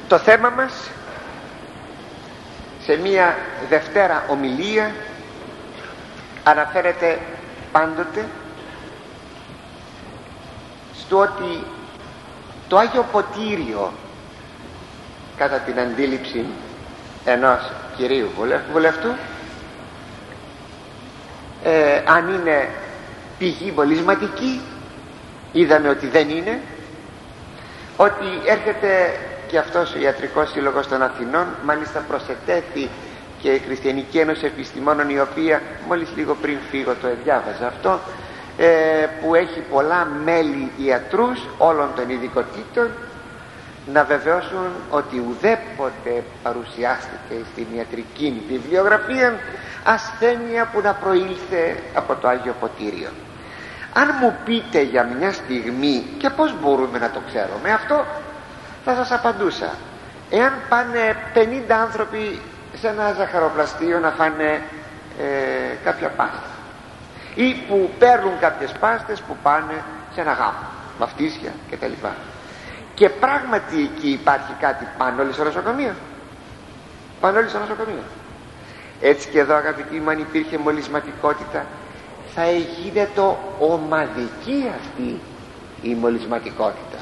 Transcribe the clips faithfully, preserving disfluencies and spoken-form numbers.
Το θέμα μας σε μία Δευτέρα ομιλία αναφέρεται πάντοτε στο ότι το Άγιο Ποτήριο, κατά την αντίληψη ενός κυρίου βουλευτού, ε, αν είναι πηγή μολυσματική, είδαμε ότι δεν είναι, ότι έρχεται και αυτός ο Ιατρικός Σύλλογος των Αθηνών, μάλιστα προσετέθη και η Χριστιανική Ένωση Επιστημόνων, η οποία μόλις λίγο πριν φύγω το διάβαζα αυτό, ε, που έχει πολλά μέλη ιατρούς όλων των ειδικοτήτων, να βεβαιώσουν ότι ουδέποτε παρουσιάστηκε στην ιατρική βιβλιογραφία ασθένεια που να προήλθε από το Άγιο Ποτήριο. Αν μου πείτε για μια στιγμή, και πώς μπορούμε να το ξέρουμε αυτό, θα σας απαντούσα. Εάν πάνε πενήντα άνθρωποι σε ένα ζαχαροπλαστείο να φάνε ε, κάποια πάστα, ή που παίρνουν κάποιες πάστες που πάνε σε ένα γάμο, βαφτίσια κτλ, και πράγματι εκεί υπάρχει κάτι, πάνε όλοι στο νοσοκομείο, πάνε όλοι στο νοσοκομείο. Έτσι και εδώ, αγαπητοί μου, αν υπήρχε μολυσματικότητα, θα γίνεται ομαδική αυτή η μολυσματικότητα.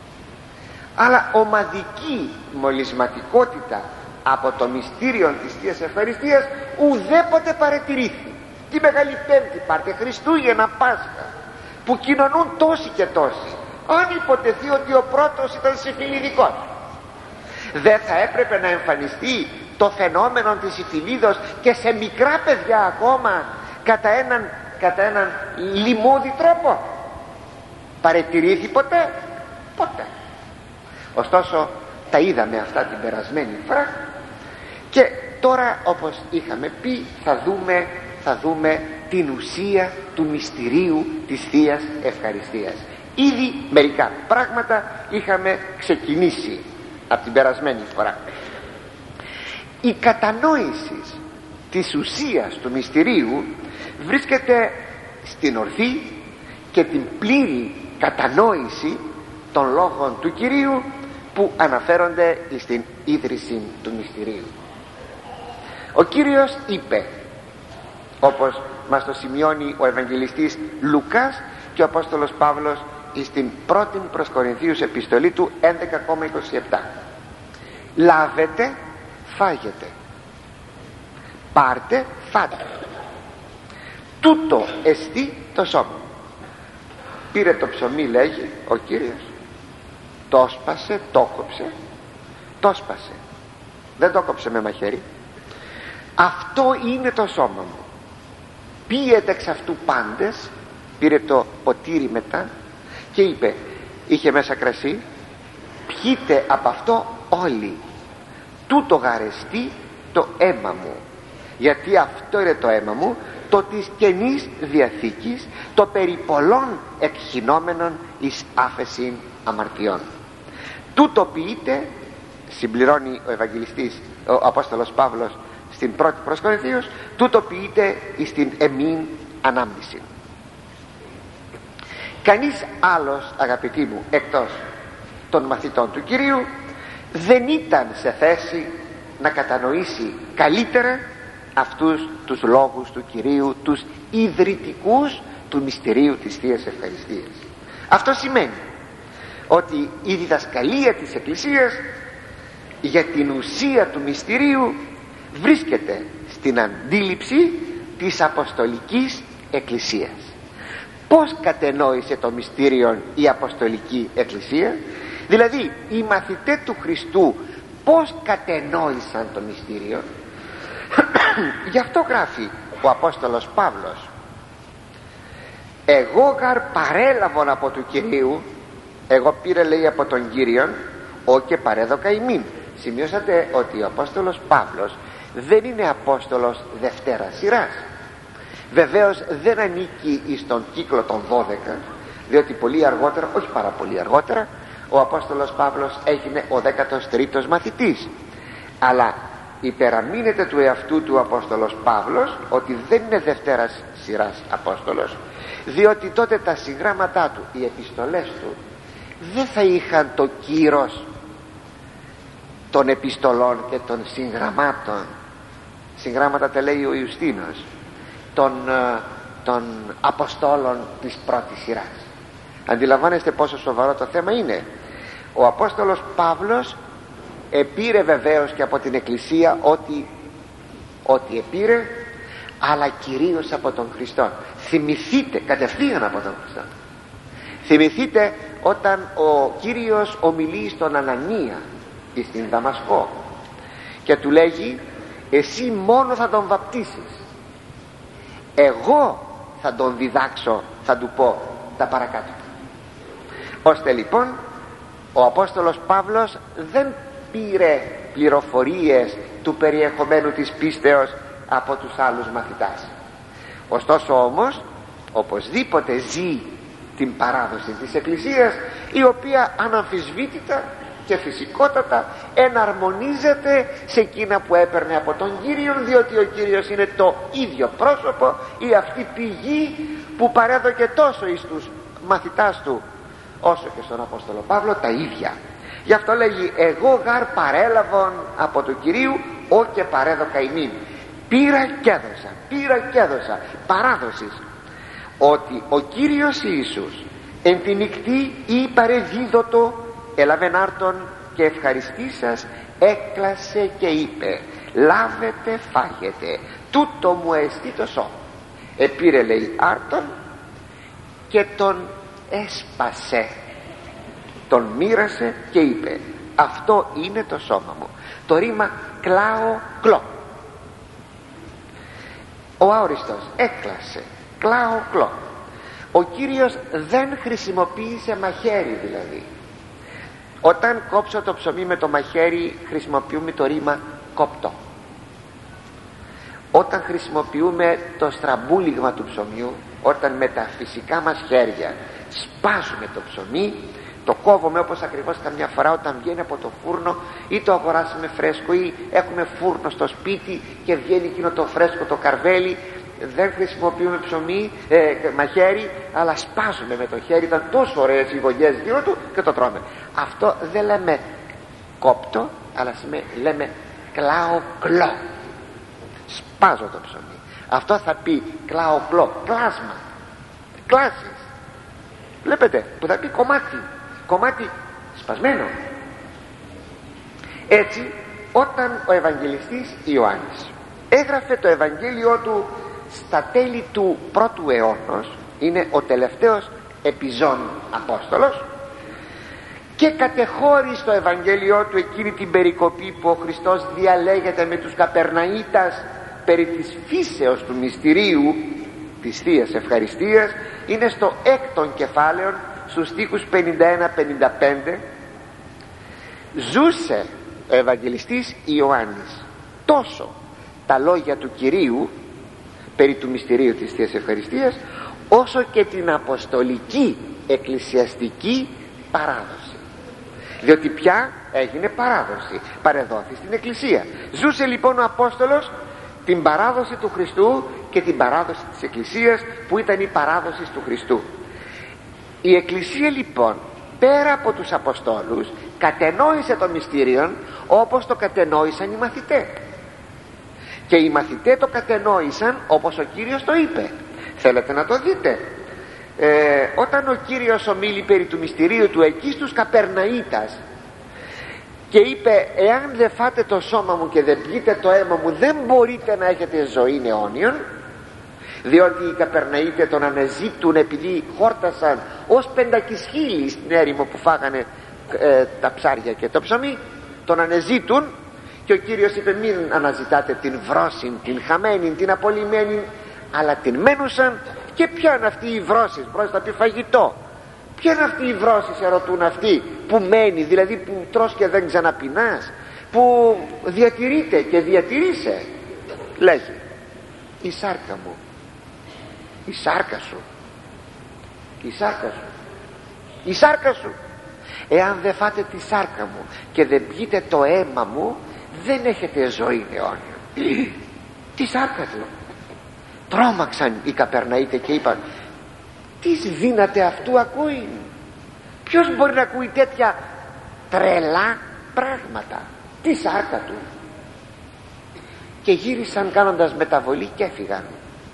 Αλλά ομαδική μολυσματικότητα από το μυστήριο της Θείας Ευχαριστίας ουδέποτε παρατηρήθη. Τη Μεγάλη Πέμπτη, πάρτε Χριστούγεννα, Πάσχα, που κοινωνούν τόσοι και τόσοι, αν υποτεθεί ότι ο πρώτος ήταν συμφιλιδικός, δεν θα έπρεπε να εμφανιστεί το φαινόμενο της συμφιλίδος και σε μικρά παιδιά ακόμα κατά έναν, κατά έναν λιμώδη τρόπο? Παρατηρήθη ποτέ? Ποτέ. Ωστόσο τα είδαμε αυτά την περασμένη φορά, και τώρα, όπως είχαμε πει, θα δούμε, θα δούμε την ουσία του μυστηρίου της Θείας Ευχαριστίας. Ήδη μερικά πράγματα είχαμε ξεκινήσει από την περασμένη φορά. Η κατανόηση της ουσίας του μυστηρίου βρίσκεται στην ορθή και την πλήρη κατανόηση των λόγων του Κυρίου που αναφέρονται στην ίδρυση του μυστηρίου. Ο Κύριος είπε, όπως μας το σημειώνει ο Ευαγγελιστής Λουκάς και ο Απόστολος Παύλος στην πρώτη προς Κορινθίους επιστολή του έντεκα είκοσι επτά, λάβετε, φάγετε, πάρτε, φάτε, τούτο εστί το σώμα. Πήρε το ψωμί, λέγει ο Κύριος, το σπάσε, το κόψε, το σπάσε, δεν το κόψε με μαχαίρι. Αυτό είναι το σώμα μου. Πίετε εξ αυτού πάντες. Πήρε το ποτήρι μετά και είπε, είχε μέσα κρασί, πιείτε από αυτό όλοι, τούτο γαρεστεί το αίμα μου, γιατί αυτό είναι το αίμα μου, το της Καινής Διαθήκης, το περί πολλών εκχυνόμενων εις άφεσιν αμαρτιών. Τούτο ποιείτε, συμπληρώνει ο Ευαγγελιστής, ο Απόστολος Παύλος στην πρώτη προς Κορινθίους, τούτο ποιείτε εις την εμήν ανάμνηση. Κανείς άλλος, αγαπητοί μου, εκτός των μαθητών του Κυρίου, δεν ήταν σε θέση να κατανοήσει καλύτερα αυτούς τους λόγους του Κυρίου, τους ιδρυτικούς του μυστηρίου της Θείας Ευχαριστίας. Αυτό σημαίνει ότι η διδασκαλία της Εκκλησίας για την ουσία του μυστηρίου βρίσκεται στην αντίληψη της Αποστολικής Εκκλησίας. Πώς κατενόησε το μυστήριο η Αποστολική Εκκλησία, δηλαδή οι μαθητές του Χριστού πώς κατενόησαν το μυστήριο? Γι' αυτό γράφει ο Απόστολος Παύλος, εγώ γαρ παρέλαβον από του Κυρίου, εγώ πήρε, λέει, από τον Κύριον, ο και παρέδοκα ημίν. Σημειώσατε ότι ο Απόστολος Παύλος δεν είναι Απόστολος Δευτέρα σειράς. Βεβαίως δεν ανήκει στον κύκλο των δώδεκα, διότι πολύ αργότερα, όχι πάρα πολύ αργότερα, ο Απόστολος Παύλος έγινε ο δέκατος τρίτος μαθητής. Αλλά υπεραμείνεται του εαυτού του Απόστολος Παύλος ότι δεν είναι Δευτέρας σειράς Απόστολος, διότι τότε τα συγγράμματά του, οι επιστολές του, δεν θα είχαν το κύρος των επιστολών και των συγγραμμάτων, συγγράμματα τα λέει ο Ιουστίνος, των, των Αποστόλων της πρώτης σειράς. Αντιλαμβάνεστε πόσο σοβαρό το θέμα είναι. Ο Απόστολος Παύλος επήρε βεβαίως και από την Εκκλησία ό,τι, ό,τι επήρε, αλλά κυρίως από τον Χριστό. Θυμηθείτε, κατευθείαν από τον Χριστό. Θυμηθείτε όταν ο Κύριος ομιλεί στον Ανανία στην Δαμασκό και του λέγει, εσύ μόνο θα τον βαπτίσεις, εγώ θα τον διδάξω, θα του πω τα παρακάτω. Ώστε λοιπόν ο Απόστολος Παύλος δεν πήρε πληροφορίες του περιεχομένου της πίστεως από τους άλλους μαθητάς. Ωστόσο όμως οπωσδήποτε ζει την παράδοση της Εκκλησίας, η οποία αναμφισβήτητα και φυσικότατα εναρμονίζεται σε εκείνα που έπαιρνε από τον Κύριο, διότι ο Κύριος είναι το ίδιο πρόσωπο, η αυτή πηγή που παρέδωκε τόσο εις τους μαθητάς του όσο και στον Απόστολο Παύλο τα ίδια. Γι' αυτό λέγει, εγώ γαρ παρέλαβον από του Κυρίου ό και παρέδωκα ημίν. Πήρα και έδωσα, πήρα και έδωσα, παράδοσης, ότι ο Κύριος Ιησούς εν τη νυχτή ή παρεδίδωτο έλαβεν άρτον και ευχαριστήσας έκλασε και είπε, λάβετε φάγετε, τούτο μου εστί το σώμα. Επήρε, λέει, άρτον και τον έσπασε, τον μοίρασε και είπε, αυτό είναι το σώμα μου. Το ρήμα κλάω κλό, ο αόριστος έκλασε, κλάω κλό. Ο Κύριος δεν χρησιμοποίησε μαχαίρι, δηλαδή όταν κόψω το ψωμί με το μαχαίρι χρησιμοποιούμε το ρήμα κόπτω. Όταν χρησιμοποιούμε το στραμπούλιγμα του ψωμιού, όταν με τα φυσικά μας χέρια σπάζουμε το ψωμί, το κόβουμε όπως ακριβώς καμιά φορά όταν βγαίνει από το φούρνο, ή το αγοράσουμε φρέσκο ή έχουμε φούρνο στο σπίτι και βγαίνει εκείνο το φρέσκο το καρβέλι. Δεν χρησιμοποιούμε ψωμί, ε, μαχαίρι, αλλά σπάζουμε με το χέρι. Ήταν τόσο ωραίες οι γωνιές γύρω του και το τρώμε. Αυτό δεν λέμε κόπτω, αλλά λέμε κλάω κλό, σπάζω το ψωμί. Αυτό θα πει κλάω κλό, κλάσμα, κλάσεις, βλέπετε, που θα πει κομμάτι, κομμάτι σπασμένο. Έτσι όταν ο Ευαγγελιστής Ιωάννης έγραφε το Ευαγγέλιο του στα τέλη του πρώτου αιώνος, είναι ο τελευταίος επιζών Απόστολος, και κατεχώρησε στο Ευαγγέλιο του εκείνη την περικοπή που ο Χριστός διαλέγεται με τους Καπερναΐτας περί της φύσεως του μυστηρίου της Θείας Ευχαριστίας. Είναι στο έκτον κεφάλαιο, στους στίχους πενήντα ένα πενήντα πέντε. Ζούσε ο Ευαγγελιστής Ιωάννης τόσο τα λόγια του Κυρίου περί του μυστηρίου της Θείας Ευχαριστίας, όσο και την αποστολική εκκλησιαστική παράδοση, διότι πια έγινε παράδοση, παρεδόθη στην Εκκλησία. Ζούσε λοιπόν ο Απόστολος την παράδοση του Χριστού και την παράδοση της Εκκλησίας, που ήταν η παράδοση του Χριστού. Η Εκκλησία λοιπόν πέρα από τους Αποστόλους κατενόησε το μυστήριον όπως το κατενόησαν οι μαθητές, και οι μαθητές το κατενόησαν όπως ο Κύριος το είπε. Θέλετε να το δείτε? Ε, όταν ο Κύριος ομίλη περί του μυστηρίου του εκεί στους Καπερναΐτας και είπε, εάν δεν φάτε το σώμα μου και δεν πιείτε το αίμα μου, δεν μπορείτε να έχετε ζωή αιώνιον, διότι οι Καπερναΐτες τον αναζήτουν επειδή χόρτασαν ως πεντακισχύλοι στην έρημο που φάγανε ε, τα ψάρια και το ψωμί, τον αναζήτουν. Και ο Κύριος είπε, μην αναζητάτε την βρόσιν, την χαμένη, την απολυμένη, αλλά την μένουσαν. Και ποια είναι αυτή η βρόσις? Βρόσις θα πει φαγητό. Ποια είναι αυτή η βρόσις, ερωτούν αυτοί, που μένει, δηλαδή που τρως και δεν ξαναπεινάς, που διατηρείται και διατηρείσαι? Λέγει, η σάρκα μου, η σάρκα σου, η σάρκα σου, η σάρκα σου. Εάν δεν φάτε τη σάρκα μου και δεν πιείτε το αίμα μου, δεν έχετε ζωή αιώνια. Τι σάρκα του? Τρόμαξαν οι Καπερναΐτες και είπαν, τι δύναται αυτού ακούει? Ποιος μπορεί να ακούει τέτοια τρελά πράγματα? τη σάρκα του και γύρισαν κάνοντας μεταβολή και έφυγαν.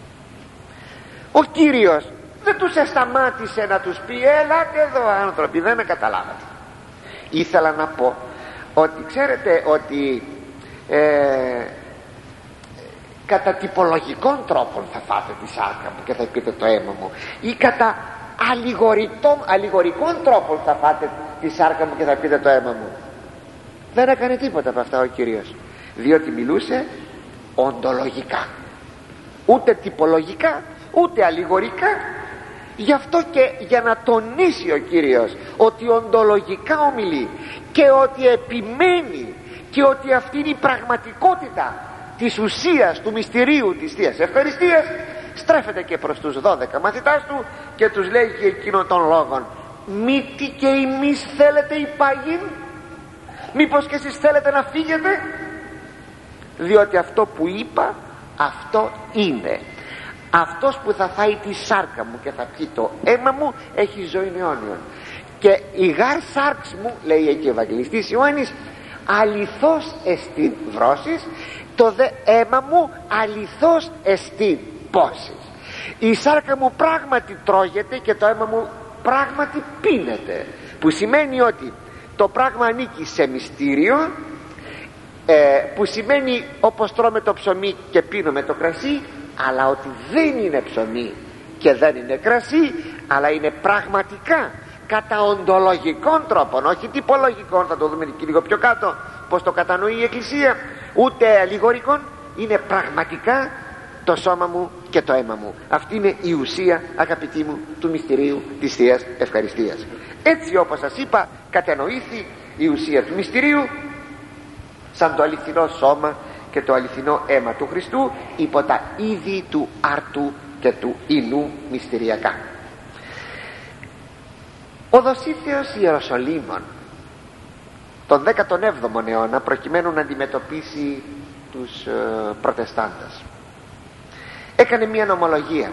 Ο Κύριος δεν τους εσταμάτησε να τους πει ελάτε εδώ άνθρωποι, δεν με καταλάβατε. Ήθελα να πω ότι ξέρετε ότι ε, κατά τυπολογικών τρόπων θα φάτε τη σάρκα μου και θα πείτε το αίμα μου, ή κατά αλληγορικών τρόπων θα φάτε τη σάρκα μου και θα πείτε το αίμα μου. Δεν έκανε τίποτα από αυτά ο Κύριος, διότι μιλούσε οντολογικά, ούτε τυπολογικά ούτε αλληγορικά. Γι' αυτό και για να τονίσει ο Κύριος ότι οντολογικά ομιλεί και ότι επιμένει και ότι αυτή είναι η πραγματικότητα της ουσίας του μυστηρίου της Θείας Ευχαριστίας, στρέφεται και προς τους δώδεκα μαθητάς του και τους λέει και εκείνων των λόγων, μήτι και εμείς θέλετε υπάγειν, μήπως και εσείς θέλετε να φύγετε, διότι αυτό που είπα αυτό είναι. Αυτός που θα φάει τη σάρκα μου και θα πιει το αίμα μου έχει ζωή αιώνιον, και η γάρ σάρξ μου, λέει εκεί ο Ευαγγελιστής Ιωάννης, αληθώς εστίν βρώσεις, το δε αίμα μου αληθώς εστίν πόσης. Η σάρκα μου πράγματι τρώγεται και το αίμα μου πράγματι πίνεται, που σημαίνει ότι το πράγμα ανήκει σε μυστήριο, ε, που σημαίνει όπως τρώμε το ψωμί και πίνουμε το κρασί, αλλά ότι δεν είναι ψωμί και δεν είναι κρασί, αλλά είναι πραγματικά κατά οντολογικών τρόπων, όχι τυπολογικών, θα το δούμε και λίγο πιο κάτω πως το κατανοεί η Εκκλησία, ούτε αλληγορικών, είναι πραγματικά το σώμα μου και το αίμα μου. Αυτή είναι η ουσία, αγαπητοί μου, του μυστηρίου της Θείας Ευχαριστίας. Έτσι όπως σας είπα κατανοήθη η ουσία του μυστηρίου σαν το αληθινό σώμα και το αληθινό αίμα του Χριστού υπό τα είδη του άρτου και του ινού μυστηριακά. Ο Δοσίθεος Ιεροσολύμων τον δέκατον έβδομο αιώνα, προκειμένου να αντιμετωπίσει τους ε, προτεστάντες, έκανε μια ομολογία.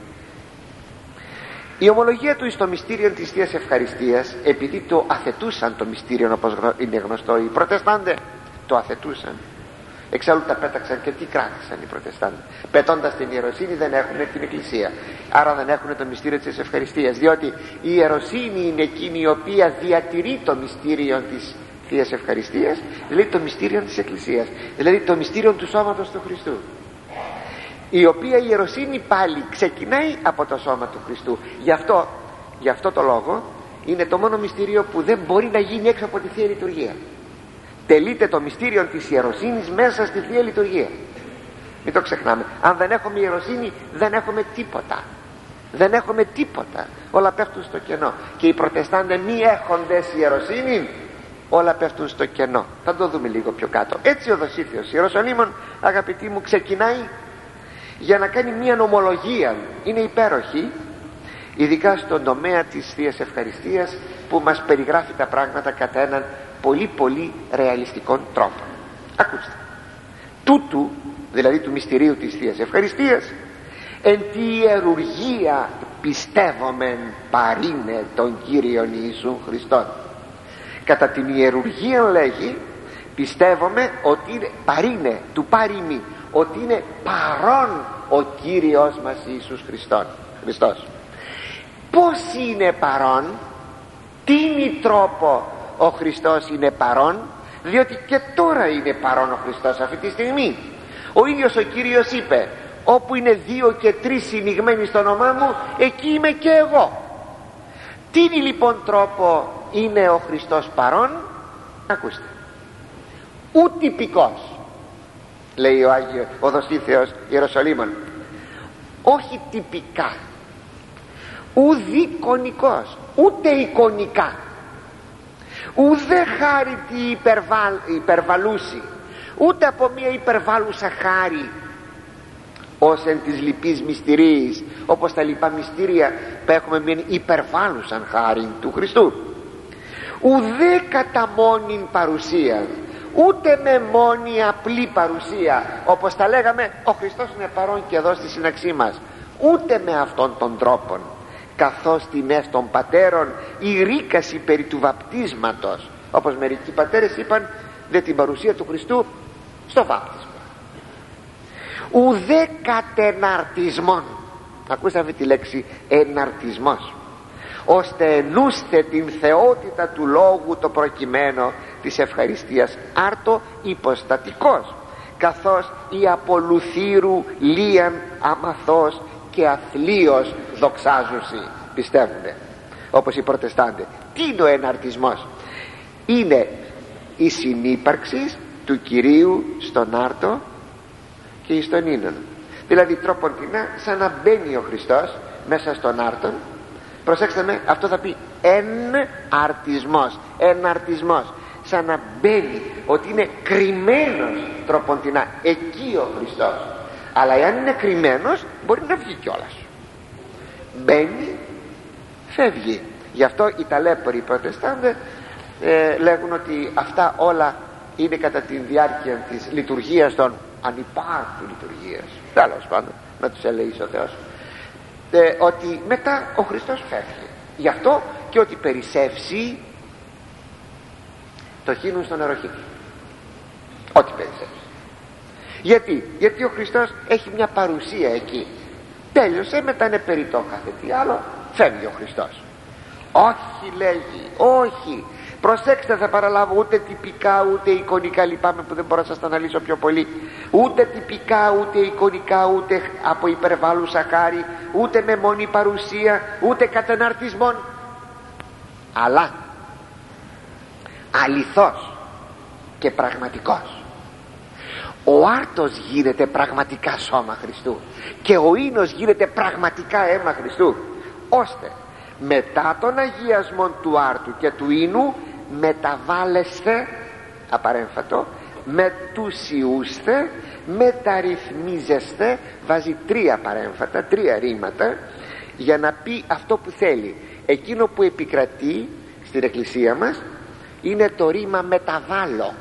Η ομολογία του εις το μυστήριο της Θείας Ευχαριστίας, επειδή το αθετούσαν το μυστήριο, όπως είναι γνωστό, οι προτεστάντες το αθετούσαν, εξάλλου τα πέταξαν, και τι κράτησαν οι προτεστάντες? Πετώντας την ιεροσύνη δεν έχουν την Εκκλησία, άρα δεν έχουν το μυστήριο της Ευχαριστίας, διότι η ιεροσύνη είναι εκείνη η οποία διατηρεί το μυστήριο της Θείας Ευχαριστίας, δηλαδή το μυστήριο της Εκκλησίας, δηλαδή το μυστήριο του σώματος του Χριστού, η οποία η ιεροσύνη πάλι ξεκινάει από το σώμα του Χριστού. Γι' αυτό, γι' αυτό το λόγο είναι το μόνο μυστήριο που δεν μπορεί να γίνει έξω από τη Θεία Λειτουργία. Τελείται το μυστήριο της ιεροσύνης μέσα στη Θεία Λειτουργία. Μην το ξεχνάμε. Αν δεν έχουμε ιεροσύνη δεν έχουμε τίποτα. Δεν έχουμε τίποτα. Όλα πέφτουν στο κενό. Και οι προτεστάντες μη έχοντες ιεροσύνη, όλα πέφτουν στο κενό. Θα το δούμε λίγο πιο κάτω. Έτσι ο Δοσίθεος Ιεροσολύμων, αγαπητοί μου, ξεκινάει για να κάνει μια ομολογία. Είναι υπέροχη, ειδικά στον τομέα της Θείας Ευχαριστίας, που μας περιγράφει τα πράγματα κατά έναν πολύ πολύ ρεαλιστικών τρόπο. Ακούστε, τούτου, δηλαδή του μυστηρίου της Θείας Ευχαριστίας, εν τη ιερουργία πιστεύομεν παρήνε τον Κύριον Ιησούν Χριστόν. Κατά την ιερουργία, λέγει, πιστεύομαι ότι είναι παρήνε, του παρήμι, ότι είναι παρόν ο Κύριος μας Ιησούς Χριστόν, Χριστός. Πώς είναι παρόν? Τι είναι τρόπο ο Χριστός είναι παρόν? Διότι και τώρα είναι παρόν ο Χριστός αυτή τη στιγμή. Ο ίδιος ο Κύριος είπε, όπου είναι δύο και τρεις συνηγμένοι στο όνομά μου, εκεί είμαι και εγώ. Τι είναι λοιπόν τρόπο είναι ο Χριστός παρόν? Ακούστε, ου τυπικός, λέει ο Άγιος ο Δοσίθεος Ιεροσολύμων, όχι τυπικά, ου δικονικός, ούτε εικονικά, ουδέ χάρητη υπερβαλ, υπερβαλούση, ούτε από μια υπερβάλλουσα χάρη, ως εν της λυπής μυστηρίης, όπως τα λοιπά μυστήρια που έχουμε μια υπερβάλλουσαν χάρη του Χριστού, ουδέ κατά μόνην παρουσία, ούτε με μόνη απλή παρουσία, όπως τα λέγαμε, ο Χριστός είναι παρόν και εδώ στη σύναξή μας, ούτε με αυτόν τον τρόπον, καθώς την ες των πατέρων η ρίκαση περί του βαπτίσματος, όπως μερικοί πατέρες είπαν, δε την παρουσία του Χριστού στο βάπτισμα. Ουδέ κατεναρτισμόν, ακούστε αυτή τη λέξη, εναρτισμός, ώστε ενούστε την θεότητα του λόγου το προκειμένο της ευχαριστίας, άρτο υποστατικός, καθώς η απολουθήρου λίαν αμαθός και αθλίος δοξάζουσι, πιστεύουνε όπως οι προτεστάντες. Τι είναι ο εναρτισμός? Είναι η συνύπαρξη του Κυρίου στον άρτο και στον ίνον. Δηλαδή τρόποντινά σαν να μπαίνει ο Χριστός μέσα στον άρτον. Προσέξτε με, αυτό θα πει εναρτισμός, εναρτισμός, σαν να μπαίνει, ότι είναι κρυμμένος τρόποντινά εκεί ο Χριστός. Αλλά εάν είναι κρυμμένος μπορεί να βγει κιόλας. Μπαίνει, φεύγει. Γι' αυτό οι ταλέποροι οι προτεστάντες ε, λέγουν ότι αυτά όλα είναι κατά τη διάρκεια της λειτουργίας των ανυπάρχου λειτουργίας, τέλος πάντων, να τους ελεήσει ο Θεός, ε, ότι μετά ο Χριστός φεύγει. Γι' αυτό και ότι περισσεύσει το χύνουν στο νεροχύτη, ό,τι περισσεύσει. Γιατί, γιατί ο Χριστός έχει μια παρουσία εκεί. Τέλειωσε, μετά είναι περιττό κάθε τι άλλο, φεύγει ο Χριστός. Όχι, λέγει, όχι. Προσέξτε, θα παραλάβω ούτε τυπικά ούτε εικονικά, λυπάμαι που δεν μπορώ να σας τα αναλύσω πιο πολύ, ούτε τυπικά ούτε εικονικά, ούτε από υπερβάλλουσα χάρη, ούτε με μόνη παρουσία, ούτε κατεναρτισμόν, αλλά αληθώς και πραγματικός. Ο άρτος γίνεται πραγματικά σώμα Χριστού και ο ίνος γίνεται πραγματικά αίμα Χριστού, ώστε μετά τον αγιασμό του άρτου και του ίνου μεταβάλλεστε, απαρέμφατο, μετουσιούστε, μεταρρυθμίζεστε. Βάζει τρία παρέμφατα, τρία ρήματα για να πει αυτό που θέλει. Εκείνο που επικρατεί στην εκκλησία μας είναι το ρήμα μεταβάλλω.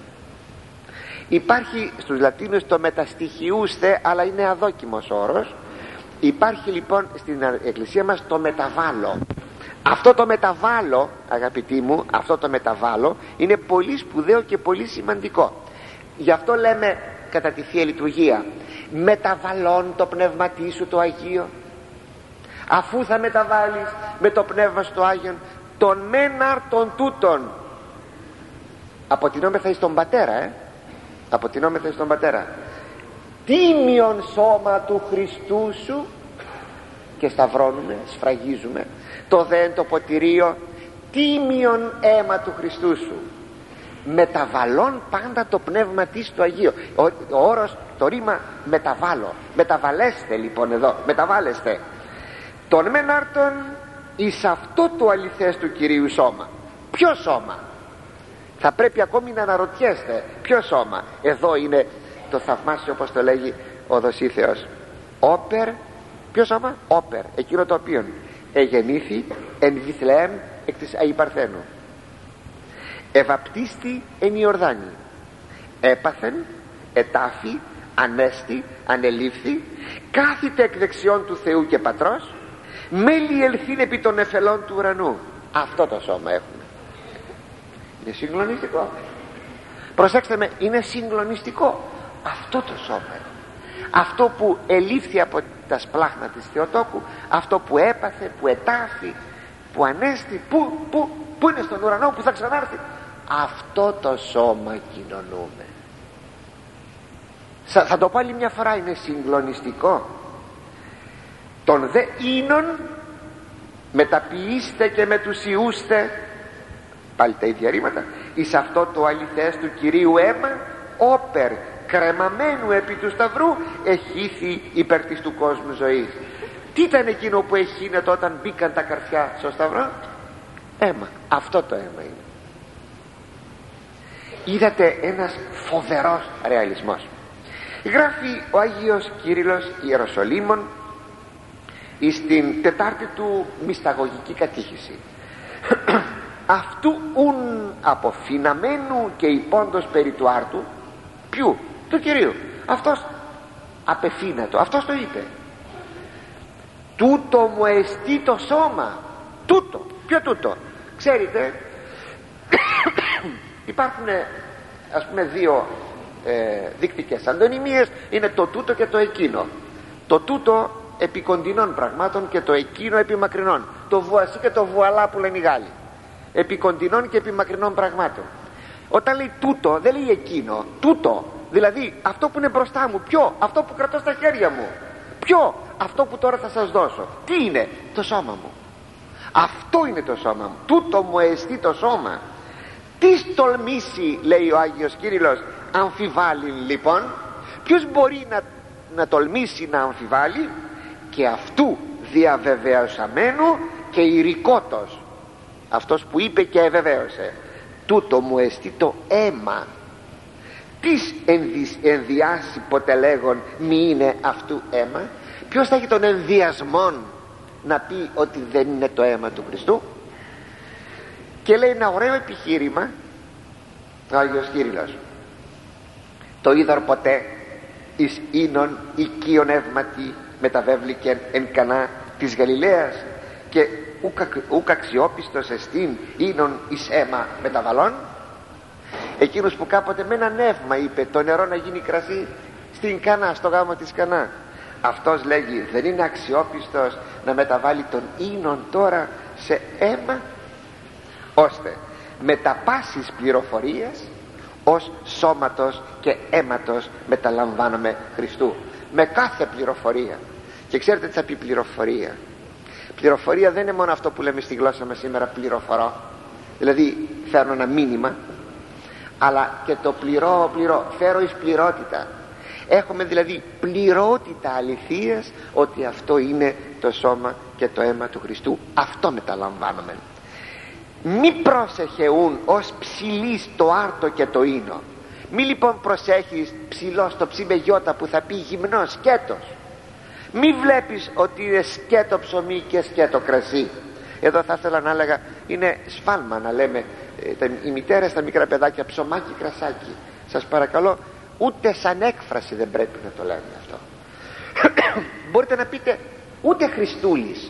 Υπάρχει στους Λατίνους το μεταστοιχιούστε, αλλά είναι αδόκιμος όρος. Υπάρχει λοιπόν στην εκκλησία μας το μεταβάλλω. Αυτό το μεταβάλλω, αγαπητοί μου, αυτό το μεταβάλλω είναι πολύ σπουδαίο και πολύ σημαντικό. Γι' αυτό λέμε κατά τη Θεία Λειτουργία, μεταβαλλών το πνεύματί σου το Αγίο. Αφού θα μεταβάλεις με το πνεύμα στο Άγιον τον μέναρ των τούτων, αποτινόμεθα εις τον Πατέρα, ε? αποτινόμεθα εις τον Πατέρα, τίμιον σώμα του Χριστού σου, και σταυρώνουμε, σφραγίζουμε το δέν το ποτηρίο, τίμιον αίμα του Χριστού σου, μεταβαλλών πάντα το πνεύμα της του Αγίου. Ο, ο όρος, το ρήμα μεταβάλλω, μεταβαλέστε λοιπόν εδώ, μεταβάλλεστε τον μενάρτον εις αυτό το αληθές του Κυρίου σώμα. Ποιο σώμα? Θα πρέπει ακόμη να αναρωτιέστε ποιο σώμα. Εδώ είναι το θαυμάσιο, όπως το λέγει ο Δοσίθεος, όπερ. Ποιο σώμα? Όπερ, εκείνο το οποίο εγεννήθη εν Βιθλεέμ εκ της Αϊπαρθένου, ευαπτίστη εν Ιορδάνη, έπαθεν, ετάφη, ανέστη, ανελήφθη, κάθιτε εκ δεξιών του Θεού και Πατρός, μέλη ελθύν επί των εφελών του ουρανού. Αυτό το σώμα έχουμε. Είναι συγκλονιστικό. Προσέξτε με, είναι συγκλονιστικό αυτό το σώμα. Αυτό που ελήφθη από τα σπλάχνα της Θεοτόκου, αυτό που έπαθε, που ετάφη, που ανέστη, που, που, που είναι στον ουρανό, που θα ξανάρθει, αυτό το σώμα κοινωνούμε. Θα, θα το πω άλλη μια φορά, είναι συγκλονιστικό. Τον δε ίνων μεταποιήστε και μετουσιούστε, πάλι τα ίδια ρήματα, εις αυτό το αληθές του Κυρίου αίμα, όπερ κρεμαμένου επί του σταυρού, εχήθη υπέρ της του κόσμου ζωής. Τι ήταν εκείνο που εχύνεται όταν μπήκαν τα καρφιά στο σταυρό? Αίμα. Αυτό το αίμα είναι. Είδατε ένας φοβερός ρεαλισμός. Γράφει ο Άγιος Κύριλλος Ιεροσολύμων στην τετάρτη του μυσταγωγική κατήχηση, αυτού ουν αποφυναμένου και υπόντος περί του άρτου. Ποιου? Του Κυρίου. Αυτός απεφύνατο, αυτός το είπε, τούτο μου εστί το σώμα. Τούτο. Ποιο τούτο? Ξέρετε υπάρχουν ας πούμε δύο ε, δεικτικές αντωνυμίες, είναι το τούτο και το εκείνο. Το τούτο επί κοντινών πραγμάτων και το εκείνο επί μακρινών. Το βουασί και το βουαλά που λένε οι Γάλλοι, επί κοντινών και επί μακρινών πραγμάτων. Όταν λέει τούτο δεν λέει εκείνο, τούτο δηλαδή αυτό που είναι μπροστά μου. Ποιο? Αυτό που κρατώ στα χέρια μου. Ποιο? Αυτό που τώρα θα σας δώσω. Τι είναι? Το σώμα μου. Αυτό είναι το σώμα μου. Τούτο μου εστί το σώμα. Τι τολμήσει, λέει ο Άγιος Κύριλλος, αμφιβάλλει λοιπόν? Ποιος μπορεί να, να τολμήσει να αμφιβάλλει? Και αυτού διαβεβαίωσαμένου και ηρικότος, αυτός που είπε και εβεβαίωσε. Τούτο μου εστί το αίμα. Τις ενδυ, ενδιάσει ποτέ λέγον μη είναι αυτού αίμα? Ποιος θα έχει τον ενδιασμόν να πει ότι δεν είναι το αίμα του Χριστού? Και λέει ένα ωραίο επιχείρημα ο Άγιος Κύριλλος: το είδωρ ποτέ εις ίνον οικείον εύματι μεταβέβληκεν εν Κανά της Γαλιλαίας και ούκ αξιόπιστος εστίν ίνον εις αίμα μεταβαλών? Εκείνος που κάποτε με ένα νεύμα είπε το νερό να γίνει κρασί στην Κανά, στο γάμο της Κανά, αυτός λέγει δεν είναι αξιόπιστος να μεταβάλει τον ίνον τώρα σε αίμα? Ώστε με τα πάσης πληροφορίας ως σώματος και αίματος μεταλαμβάνομαι Χριστού. Με κάθε πληροφορία. Και ξέρετε τι θα πει πληροφορία? Πληροφορία δεν είναι μόνο αυτό που λέμε στη γλώσσα μας σήμερα, πληροφορώ, δηλαδή φέρνω ένα μήνυμα, αλλά και το πληρώ, πληρώ, φέρω εις πληρότητα. Έχουμε δηλαδή πληρότητα αληθείας ότι αυτό είναι το σώμα και το αίμα του Χριστού. Αυτό μεταλαμβάνομαι. Μη πρόσεχεούν ως ψηλής το άρτο και το ίνο. Μη λοιπόν προσέχεις ψηλός το ψι με γιώτα που θα πει γυμνός, σκέτος. Μη βλέπεις ότι είναι σκέτο ψωμί και σκέτο κρασί. Εδώ θα ήθελα να έλεγα, είναι σφάλμα να λέμε ε, οι μητέρες στα μικρά παιδάκια ψωμάκι κρασάκι. Σας παρακαλώ, ούτε σαν έκφραση δεν πρέπει να το λέμε αυτό. Μπορείτε να πείτε ούτε Χριστούλης.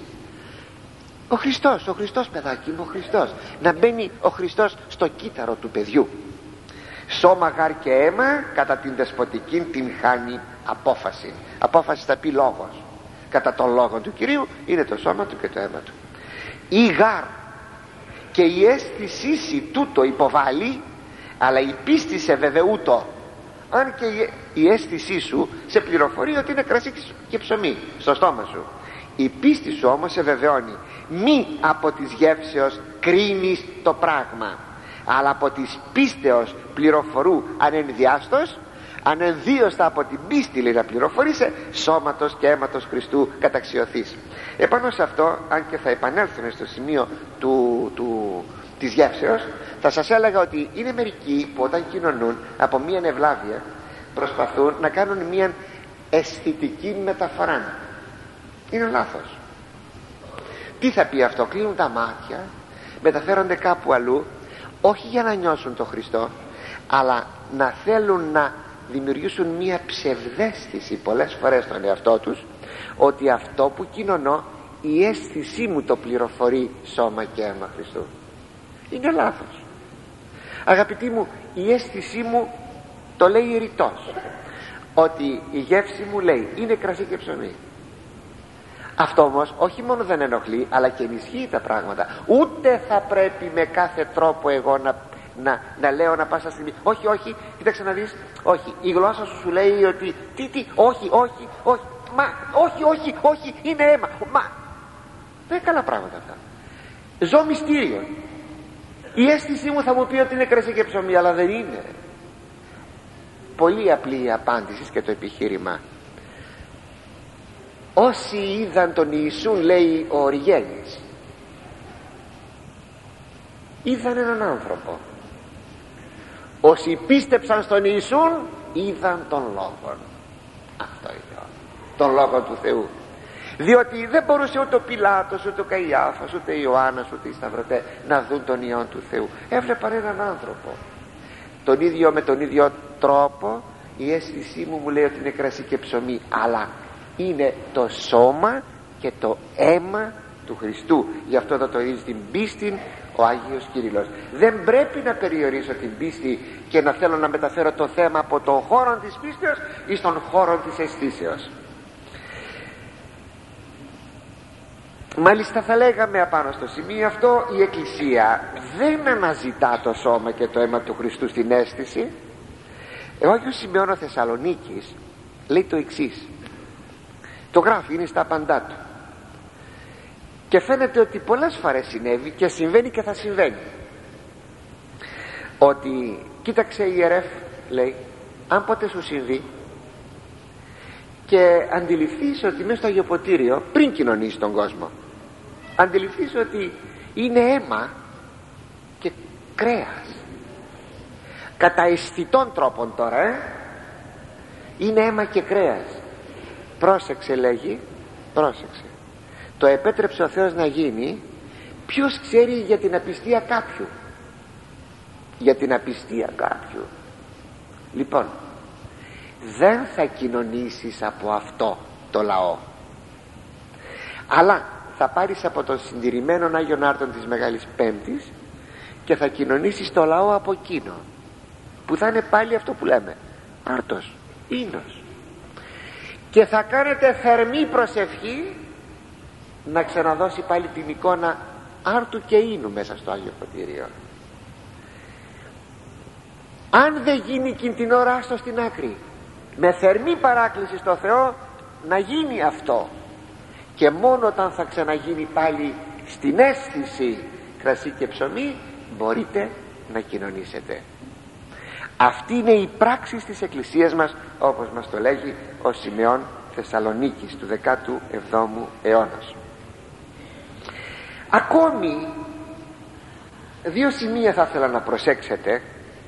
Ο Χριστός, ο Χριστός παιδάκι μου, ο Χριστός. Να μπαίνει ο Χριστός στο κύτταρο του παιδιού. Σώμα γάρ και αίμα κατά την δεσποτική την χάνει απόφαση. Απόφαση θα πει λόγος. Κατά τον λόγο του Κυρίου είναι το σώμα του και το αίμα του. Ή γάρ και η αίσθησή σου τούτο υποβάλλει, αλλά η πίστη σε βεβαιούτο. Αν και η αίσθησή σου σε πληροφορεί ότι είναι κρασί και ψωμί στο στόμα σου, η πίστη σου όμως σε βεβαιώνει. Μη από της γεύσεως κρίνεις το πράγμα, αλλά από της πίστεως πληροφορού ανενδιάστος, ανενδίωστα από την πίστη λέει να πληροφορείσαι, σώματος και αίματος Χριστού καταξιωθείς. Επάνω σε αυτό, αν και θα επανέλθουμε στο σημείο του, του, της γεύσεως, θα σας έλεγα ότι είναι μερικοί που όταν κοινωνούν από μία ευλάβεια προσπαθούν να κάνουν μία αισθητική μεταφορά. Είναι λάθος. Τι θα πει αυτό? Κλείνουν τα μάτια, μεταφέρονται κάπου αλλού, όχι για να νιώσουν τον Χριστό, αλλά να θέλουν να δημιουργήσουν μία ψευδαίσθηση πολλές φορές στον εαυτό τους ότι αυτό που κοινωνώ, η αίσθησή μου το πληροφορεί σώμα και αίμα Χριστού. Είναι λάθος. Αγαπητοί μου, η αίσθησή μου το λέει ρητός, ότι η γεύση μου λέει είναι κρασί και ψωμί. Αυτό όμως όχι μόνο δεν ενοχλεί, αλλά και ενισχύει τα πράγματα. Ούτε θα πρέπει με κάθε τρόπο εγώ να, να, να λέω να πάσα στιγμή όχι, όχι, κοίταξε να δεις, όχι, η γλώσσα σου σου λέει ότι τι, τι, όχι, όχι, όχι, μα, όχι, όχι, όχι, είναι αίμα, μα, δεν είναι καλά πράγματα αυτά. Ζω μυστήριο. Η αίσθησή μου θα μου πει ότι είναι κρασί και ψωμί, αλλά δεν είναι. Πολύ απλή η απάντηση και το επιχείρημα. Όσοι είδαν τον Ιησούν, λέει ο Οριγένης, είδαν έναν άνθρωπο. Όσοι πίστεψαν στον Ιησούν, είδαν τον Λόγον. Αυτό είναι τον Λόγο του Θεού. Διότι δεν μπορούσε ούτε ο Πιλάτος, ούτε ο Καϊάφας, ούτε η Ιωάννας, ούτε οι Σταυρωτέ να δουν τον Υιόν του Θεού. Έβλεπαν έναν άνθρωπο. Τον ίδιο, με τον ίδιο τρόπο η αίσθησή μου μου λέει ότι είναι κρασί και ψωμί, αλλά είναι το σώμα και το αίμα του Χριστού. Γι' αυτό θα τονίζει την πίστη ο Άγιος Κύριλλος. Δεν πρέπει να περιορίσω την πίστη και να θέλω να μεταφέρω το θέμα από τον χώρο της πίστεως εις τον χώρο της αισθήσεως. Μάλιστα θα λέγαμε απάνω στο σημείο αυτό, η Εκκλησία δεν αναζητά το σώμα και το αίμα του Χριστού στην αίσθηση. Ο Άγιος Σημειών Θεσσαλονίκης λέει το εξής, το γράφει, είναι στα απαντά του, και φαίνεται ότι πολλές φορές συνέβη και συμβαίνει και θα συμβαίνει, ότι κοίταξε ιερεύ, λέει, αν ποτέ σου συμβεί και αντιληφθείς ότι μέσα στο Αγιοποτήριο, πριν κοινωνείς τον κόσμο, αντιληφθείς ότι είναι αίμα και κρέας, κατά αισθητών τρόπων τώρα, ε? είναι αίμα και κρέας, πρόσεξε, λέγει, πρόσεξε, το επέτρεψε ο Θεός να γίνει. Ποιος ξέρει για την απιστία κάποιου, για την απιστία κάποιου. Λοιπόν, δεν θα κοινωνήσεις από αυτό το λαό, αλλά θα πάρεις από τον συντηρημένο Άγιον Άρτον της Μεγάλης Πέμπτης και θα κοινωνήσεις το λαό από εκείνο, που θα είναι πάλι αυτό που λέμε, άρτος, ίνος, και θα κάνετε θερμή προσευχή να ξαναδώσει πάλι την εικόνα άρτου και ίνου μέσα στο Άγιο Ποτήριο. Αν δεν γίνει εκείνη την ώρα, άστο στην άκρη, με θερμή παράκληση στο Θεό να γίνει αυτό, και μόνο όταν θα ξαναγίνει πάλι στην αίσθηση κρασί και ψωμί μπορείτε να κοινωνήσετε. Αυτή είναι η πράξη της Εκκλησίας μας, όπως μας το λέγει ο Σημειών Θεσσαλονίκης του δέκατου εβδόμου αιώνα. Ακόμη δύο σημεία θα ήθελα να προσέξετε.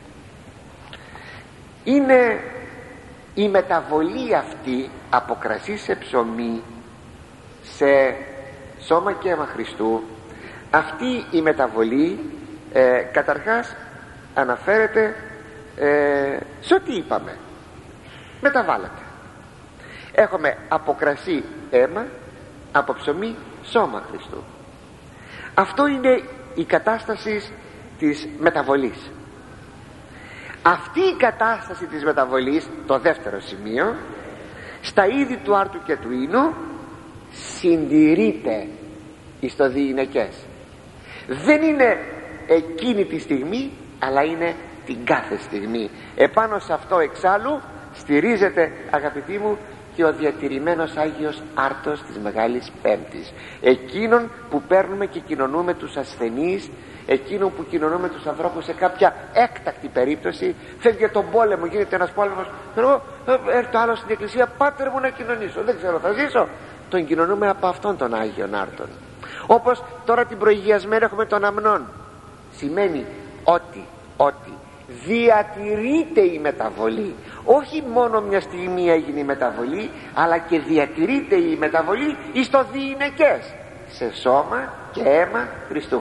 Είναι η μεταβολή αυτή από κρασί σε ψωμί, σε σώμα και αίμα Χριστού. Αυτή η μεταβολή ε, καταρχάς αναφέρεται ε, σε ό,τι είπαμε, μεταβάλλεται. Έχουμε από κρασί αίμα, από ψωμί σώμα Χριστού. Αυτό είναι η κατάσταση της μεταβολής. Αυτή η κατάσταση της μεταβολής, το δεύτερο σημείο, στα είδη του άρτου και του ίνου συντηρείται εις το διηνεκές. Δεν είναι εκείνη τη στιγμή, αλλά είναι την κάθε στιγμή. Επάνω σε αυτό εξάλλου στηρίζεται, αγαπητοί μου, και ο διατηρημένος Άγιος Άρτος της Μεγάλης Πέμπτης, εκείνον που παίρνουμε και κοινωνούμε τους ασθενείς, εκείνον που κοινωνούμε τους ανθρώπους σε κάποια έκτακτη περίπτωση. Φεύγει τον πόλεμο, γίνεται ένας πόλεμος, εγώ έρθω άλλο στην εκκλησία, πάτερ μου να κοινωνήσω, δεν ξέρω, θα ζήσω. Τον κοινωνούμε από αυτόν τον Άγιον Άρτον. Όπως τώρα την προηγιασμένη έχουμε τον αμνών. Σημαίνει ότι, ότι διατηρείται η μεταβολή. Όχι μόνο μια στιγμή έγινε η μεταβολή, αλλά και διατηρείται η μεταβολή εις το διηνεκές, σε σώμα και αίμα Χριστού.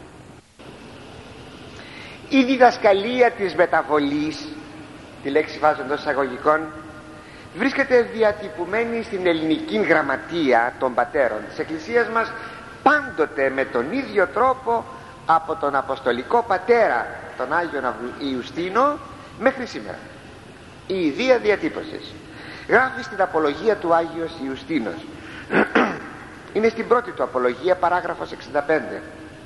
Η διδασκαλία της μεταβολής, τη λέξη βάζω εντός εισαγωγικών, βρίσκεται διατυπωμένη στην ελληνική γραμματεία των πατέρων της Εκκλησίας μας, πάντοτε με τον ίδιο τρόπο από τον Αποστολικό Πατέρα, τον Άγιον Ιουστίνο, μέχρι σήμερα. Η ιδία διατύπωσης γράφει στην απολογία του Άγιος Ιουστίνος. Είναι στην πρώτη του απολογία, παράγραφος εξήντα πέντε.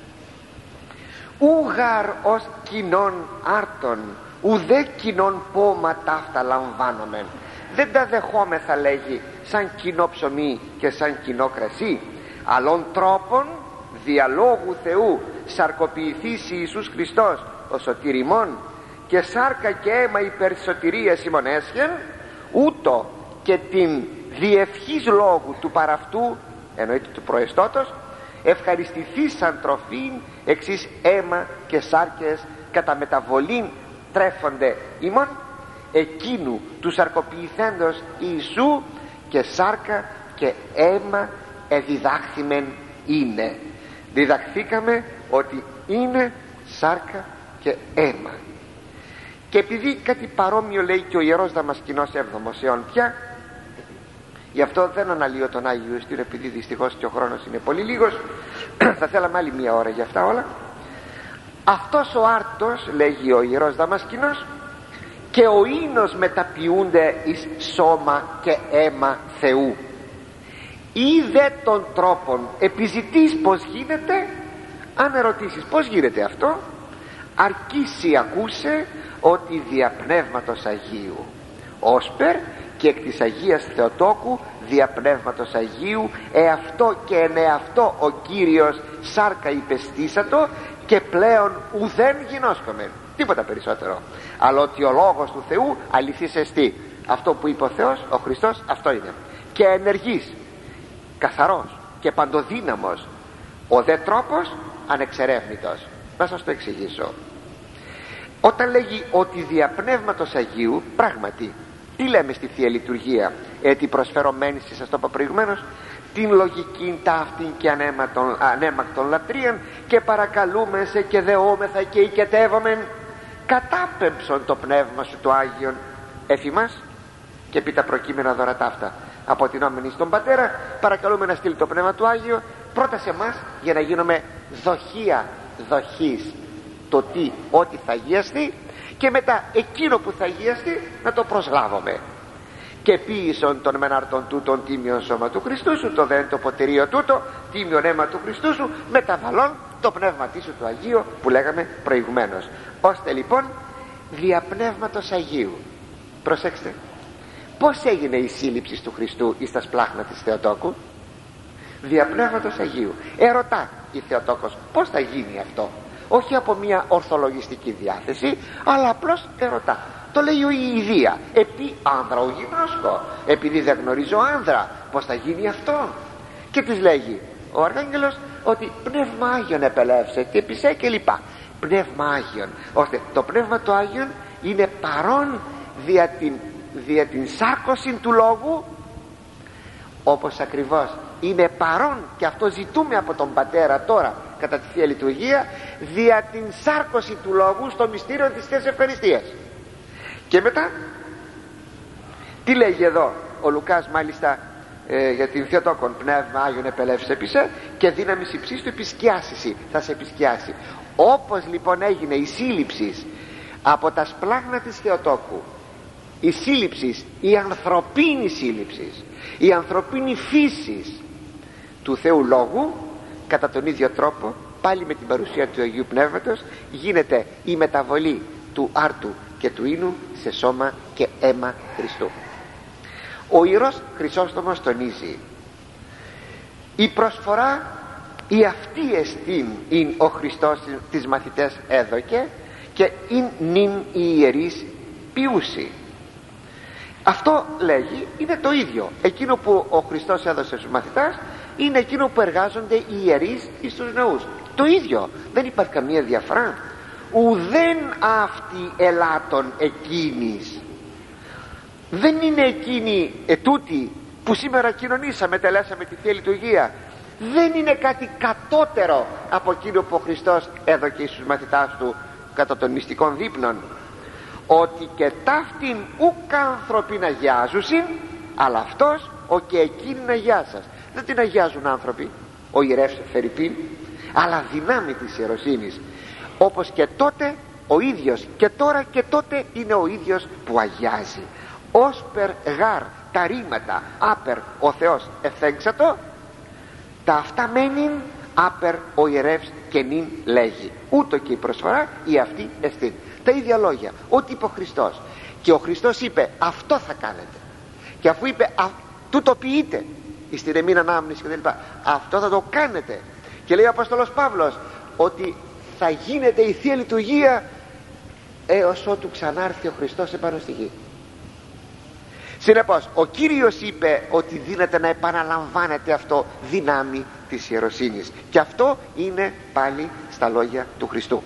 Ούγαρ ως κοινών άρτων, ουδέ κοινών πόμα ταύτα λαμβάνομεν. Δεν τα δεχόμεθα, λέγει, σαν κοινό ψωμί και σαν κοινό κρασί, αλλών τρόπων διαλόγου Θεού σαρκοποιηθήσει Ιησούς Χριστός ο σωτηριμών, και σάρκα και αίμα υπερσωτηρίας ημών έσχεν, ούτω και την διευχής λόγου του παραυτού, εννοείται του προεστώτος, ευχαριστηθείς σαν τροφήν, εξής αίμα και σάρκες κατά μεταβολήν τρέφονται ημών, εκείνου του σαρκοποιηθέντος Ιησού, και σάρκα και αίμα εδιδάχθημεν είναι. Διδαχθήκαμε ότι είναι σάρκα και αίμα. Και επειδή κάτι παρόμοιο λέει και ο Ιερός Δαμασκηνός έβδομος αιών πια, γι' αυτό δεν αναλύω τον Άγιο Ιουστίνο, επειδή δυστυχώς και ο χρόνος είναι πολύ λίγος, θα θέλαμε άλλη μία ώρα για αυτά όλα. αυτός ο άρτος, λέγει ο Ιερός Δαμασκηνός, και ο ίνος μεταποιούνται εις σώμα και αίμα Θεού. Ή δε των τρόπων επιζητείς πως γίνεται, αν ερωτήσεις πως γίνεται αυτό, αρκήσει ακούσε ότι δια Πνεύματος Αγίου, όσπερ και εκ της Αγίας Θεοτόκου δια Πνεύματος Αγίου εαυτό και εν εαυτό ο Κύριος σάρκα υπεστήσατο και πλέον ουδέν γινώσκομεν. Τίποτα περισσότερο. Αλλά ότι ο λόγος του Θεού αληθής εστί. Αυτό που είπε ο Θεός, ο Χριστός, αυτό είναι. Και ενεργής, καθαρός και παντοδύναμος, ο δε τρόπος ανεξερεύνητος. Να σας το εξηγήσω. Όταν λέγει ότι δια Πνεύματος Αγίου, πράγματι τι λέμε στη Θεία Λειτουργία? Έτσι προσφερωμένη, σας το είπα προηγουμένως, την λογική ταύτην και ανέμακτον λατρείαν, και παρακαλούμε σε και δεόμεθα και οικετεύομεν, κατάπεμψον το Πνεύμα σου το Άγιον εφημάς, και πει τα προκείμενα δώρα ταύτα, αποτινόμενοι στον Πατέρα, παρακαλούμε να στείλει το Πνεύμα του Άγιο πρώτα σε εμάς, για να γίνουμε δοχεία δοχής το τι, ό,τι θα αγιαστεί, και μετά εκείνο που θα αγιαστεί να το προσλάβουμε. Και ποίησον των μεναρτών τούτων τίμιον σώμα του Χριστού σου, το δέν το ποτηρίο τούτο τίμιον αίμα του Χριστού σου, μεταβαλών το πνεύμα σου του Αγίου που λέγαμε προηγουμένως. Ώστε λοιπόν δια Πνεύματος Αγίου, προσέξτε πως έγινε η σύλληψη του Χριστού εις τα σπλάχνα της Θεοτόκου, δια Πνεύματος Αγίου. Ερωτά η Θεοτόκος πως θα γίνει αυτό, όχι από μια ορθολογιστική διάθεση, αλλά απλώς ερωτά. Το λέει ο Ιηδία, επί άνδρα ο γινώσκο, επειδή δεν γνωρίζω άνδρα, πως θα γίνει αυτό? Και της λέγει ο Αρχάγγελος ότι Πνεύμα Άγιον επελεύσε και επισέ και λοιπά. Πνεύμα Άγιον, ώστε το Πνεύμα του Άγιον είναι παρόν δια την, δια την σάρκωση του Λόγου, όπως ακριβώς είναι παρόν, και αυτό ζητούμε από τον Πατέρα τώρα κατά τη Θεία Λειτουργία, δια την σάρκωση του Λόγου στο μυστήριο της Θείας Ευχαριστίας. Και μετά τι λέγει εδώ ο Λουκάς, μάλιστα ε, για την Θεοτόκον, Πνεύμα Άγιον επελεύσε επισέ και δύναμης υψής του επισκιάσιση, θα σε επισκιάσει. Όπως λοιπόν έγινε η σύλληψη από τα σπλάχνα της Θεοτόκου, η σύλληψη, η ανθρωπίνη σύλληψη, η ανθρωπίνη φύση του Θεού Λόγου, κατά τον ίδιο τρόπο πάλι με την παρουσία του Αγίου Πνεύματος γίνεται η μεταβολή του άρτου και του ίνου σε σώμα και αίμα Χριστού. Ο Ιερός Χρυσόστομος τονίζει, η προσφορά η αυτή εστίν ειν ο Χριστός τις μαθητές έδωκε και ειν νυν οι ιερείς ποιούσι. Αυτό λέγει είναι το ίδιο. Εκείνο που ο Χριστός έδωσε στους μαθητάς είναι εκείνο που εργάζονται οι ιερείς στους ναούς. Το ίδιο, δεν υπάρχει καμία διαφορά. Ουδέν αυτή ελάτων εκείνης, δεν είναι εκείνη ετούτη που σήμερα κοινωνήσαμε, τελέσαμε τη Θεία Λειτουργία, δεν είναι κάτι κατώτερο από εκείνο που ο Χριστός έδωκε στους μαθητάς του κατά των μυστικών δείπνων, ότι και ταύτην ουκ άνθρωποι αγιάζουσιν, αλλά αυτός ο και εκείνην αγιάσας. Δεν την αγιάζουν άνθρωποι, ο ιερεύς Φερρυπίν, αλλά δυνάμει της ιεροσύνης. Όπως και τότε ο ίδιος, και τώρα και τότε είναι ο ίδιος που αγιάζει. Όσπερ γάρ τα ρήματα άπερ ο Θεός ευθέξατο, τα αυτά μένειν άπερ ο ιερεύς και νυν λέγει. Ούτω και η προσφορά η αυτή εστίν. Τα ίδια λόγια, ό,τι είπε ο Χριστός. Και ο Χριστός είπε αυτό θα κάνετε, και αφού είπε α, τούτο ποιείτε εις την εμήν ανάμνηση και τα λοιπά, αυτό θα το κάνετε. Και λέει ο Απόστολος Παύλος ότι θα γίνεται η Θεία Λειτουργία έως ότου ξανάρθει ο Χριστός επάνω στη γη. Συνεπώς ο Κύριος είπε ότι δύναται να επαναλαμβάνεται αυτό δυνάμει της ιεροσύνης, και αυτό είναι πάλι στα λόγια του Χριστού.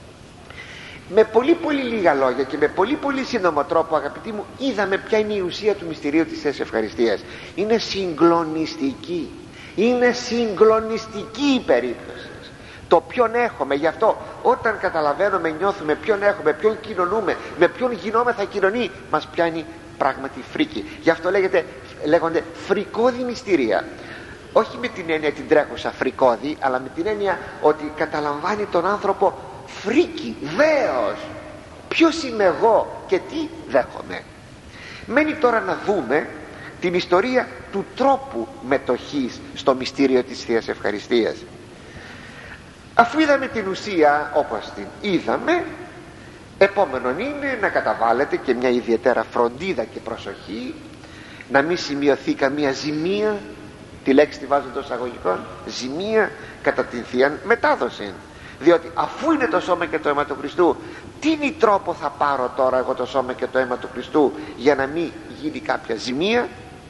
Με πολύ πολύ λίγα λόγια και με πολύ πολύ σύντομο τρόπο, αγαπητοί μου, είδαμε ποια είναι η ουσία του μυστηρίου της Θείας Ευχαριστίας. Είναι συγκλονιστική, είναι συγκλονιστική η περίπτωση. Το ποιον έχουμε, γι' αυτό όταν καταλαβαίνουμε, νιώθουμε ποιον έχουμε, ποιον κοινωνούμε, με ποιον γινόμεθα κοινωνεί, μας πιάνει πράγματι φρίκη. Γι' αυτό λέγεται, λέγονται φρικώδη μυστηρία. Όχι με την έννοια την τρέχουσα φρικώδη, αλλά με την έννοια ότι καταλαμβάνει τον άνθρωπο φρίκι, δέος. Ποιος είμαι εγώ και τι δέχομαι? Μένει τώρα να δούμε την ιστορία του τρόπου μετοχής στο μυστήριο της Θείας Ευχαριστίας. Αφού είδαμε την ουσία όπως την είδαμε, επόμενον είναι να καταβάλλετε και μια ιδιαίτερα φροντίδα και προσοχή να μην σημειωθεί καμία ζημία, τη λέξη τη βάζω εντός εισαγωγικών, ζημία κατά την Θεία μετάδοση. Διότι αφού είναι το σώμα και το αίμα του Χριστού, τι μη τρόπο θα πάρω τώρα εγώ το σώμα και το αίμα του Χριστού για να μην γίνει κάποια ζημία?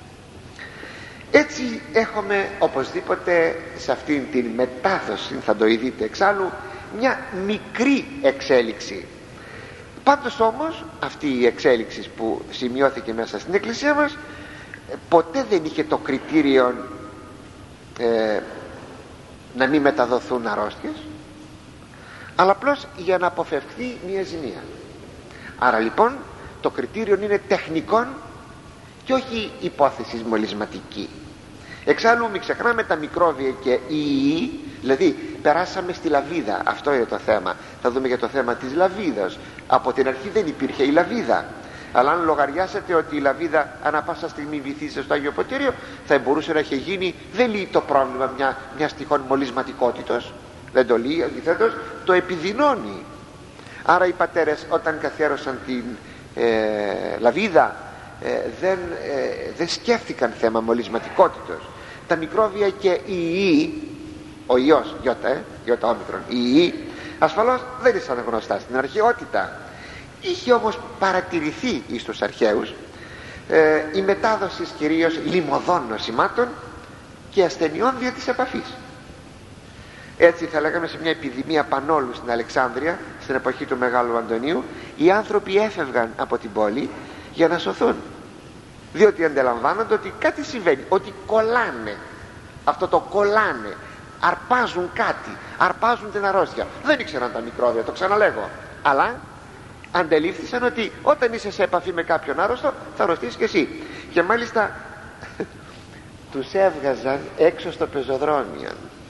Έτσι έχουμε οπωσδήποτε σε αυτήν την μετάδοση, θα το δείτε εξάλλου, μια μικρή εξέλιξη. Πάντως όμως αυτή η εξέλιξη που σημειώθηκε μέσα στην Εκκλησία μας ποτέ δεν είχε το κριτήριο ε, να μην μεταδοθούν αρρώστιες, αλλά απλώς για να αποφευχθεί μια ζημία. Άρα λοιπόν το κριτήριο είναι τεχνικό και όχι υπόθεσης μολυσματική. Εξάλλου μην ξεχνάμε τα μικρόβια και οι ιοί, δηλαδή περάσαμε στη λαβίδα. Αυτό είναι το θέμα. Θα δούμε για το θέμα της λαβίδας. Από την αρχή δεν υπήρχε η λαβίδα, αλλά αν λογαριάσετε ότι η λαβίδα ανά πάσα στιγμή βυθίζεται στο Άγιο Ποτήριο, θα μπορούσε να έχει γίνει, δεν λύει το πρόβλημα μια, μια τυχόν μολυσματικότητος, δεν το λύει, αντιθέτως το επιδεινώνει. Άρα οι πατέρες όταν καθιέρωσαν την ε, λαβίδα ε, δεν, ε, δεν σκέφτηκαν θέμα μολυσματικότητος. Τα μικρόβια και οι ιοί, ο ιός, γιώτα, ε, γιώτα όμικρον, οι ιοί ασφαλώς δεν ήσαν γνωστά στην αρχαιότητα. Είχε όμως παρατηρηθεί εις τους αρχαίους ε, η μετάδοση κυρίως λιμωδών νοσημάτων και ασθενειών δια της επαφής. Έτσι θα λέγαμε σε μια επιδημία πανόλου στην Αλεξάνδρεια στην εποχή του Μεγάλου Αντωνίου, οι άνθρωποι έφευγαν από την πόλη για να σωθούν, διότι αντιλαμβάνονται ότι κάτι συμβαίνει, ότι κολλάνε. Αυτό το κολλάνε, αρπάζουν κάτι, αρπάζουν την αρρώστια. Δεν ήξεραν τα μικρόβια, το ξαναλέγω, αλλά αντελήφθησαν ότι όταν είσαι σε επαφή με κάποιον άρρωστο θα αρρωστήσεις και εσύ. Και μάλιστα τους έβγαζαν έξω στο πεζοδρόμιο.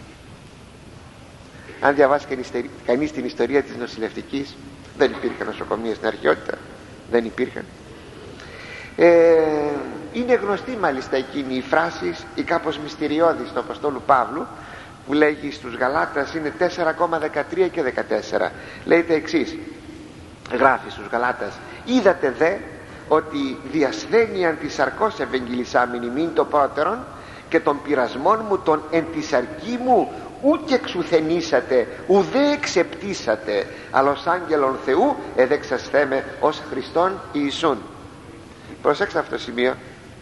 Αν διαβάσει κανείς την ιστορία της νοσηλευτικής, δεν υπήρχαν νοσοκομεία στην αρχαιότητα, δεν υπήρχαν. ε, είναι γνωστή μάλιστα εκείνη η φράση, η κάπως μυστηριώδης του Αποστόλου Παύλου, που λέγει στους Γαλάτας, είναι τέσσερα δεκατρία και δεκατέσσερα. Λέει τα εξής, γράφει στους Γαλάτας: είδατε δε ότι διασθένειαν της σαρκός ευεγγελισάμενη μην το πρώτερον και των πειρασμών μου των εν τη σαρκή μου ούτε εξουθενήσατε ουδέ εξεπτήσατε, αλλά ως άγγελον Θεού εδεξασθέμε ως Χριστόν Ιησούν. Προσέξτε αυτό το σημείο.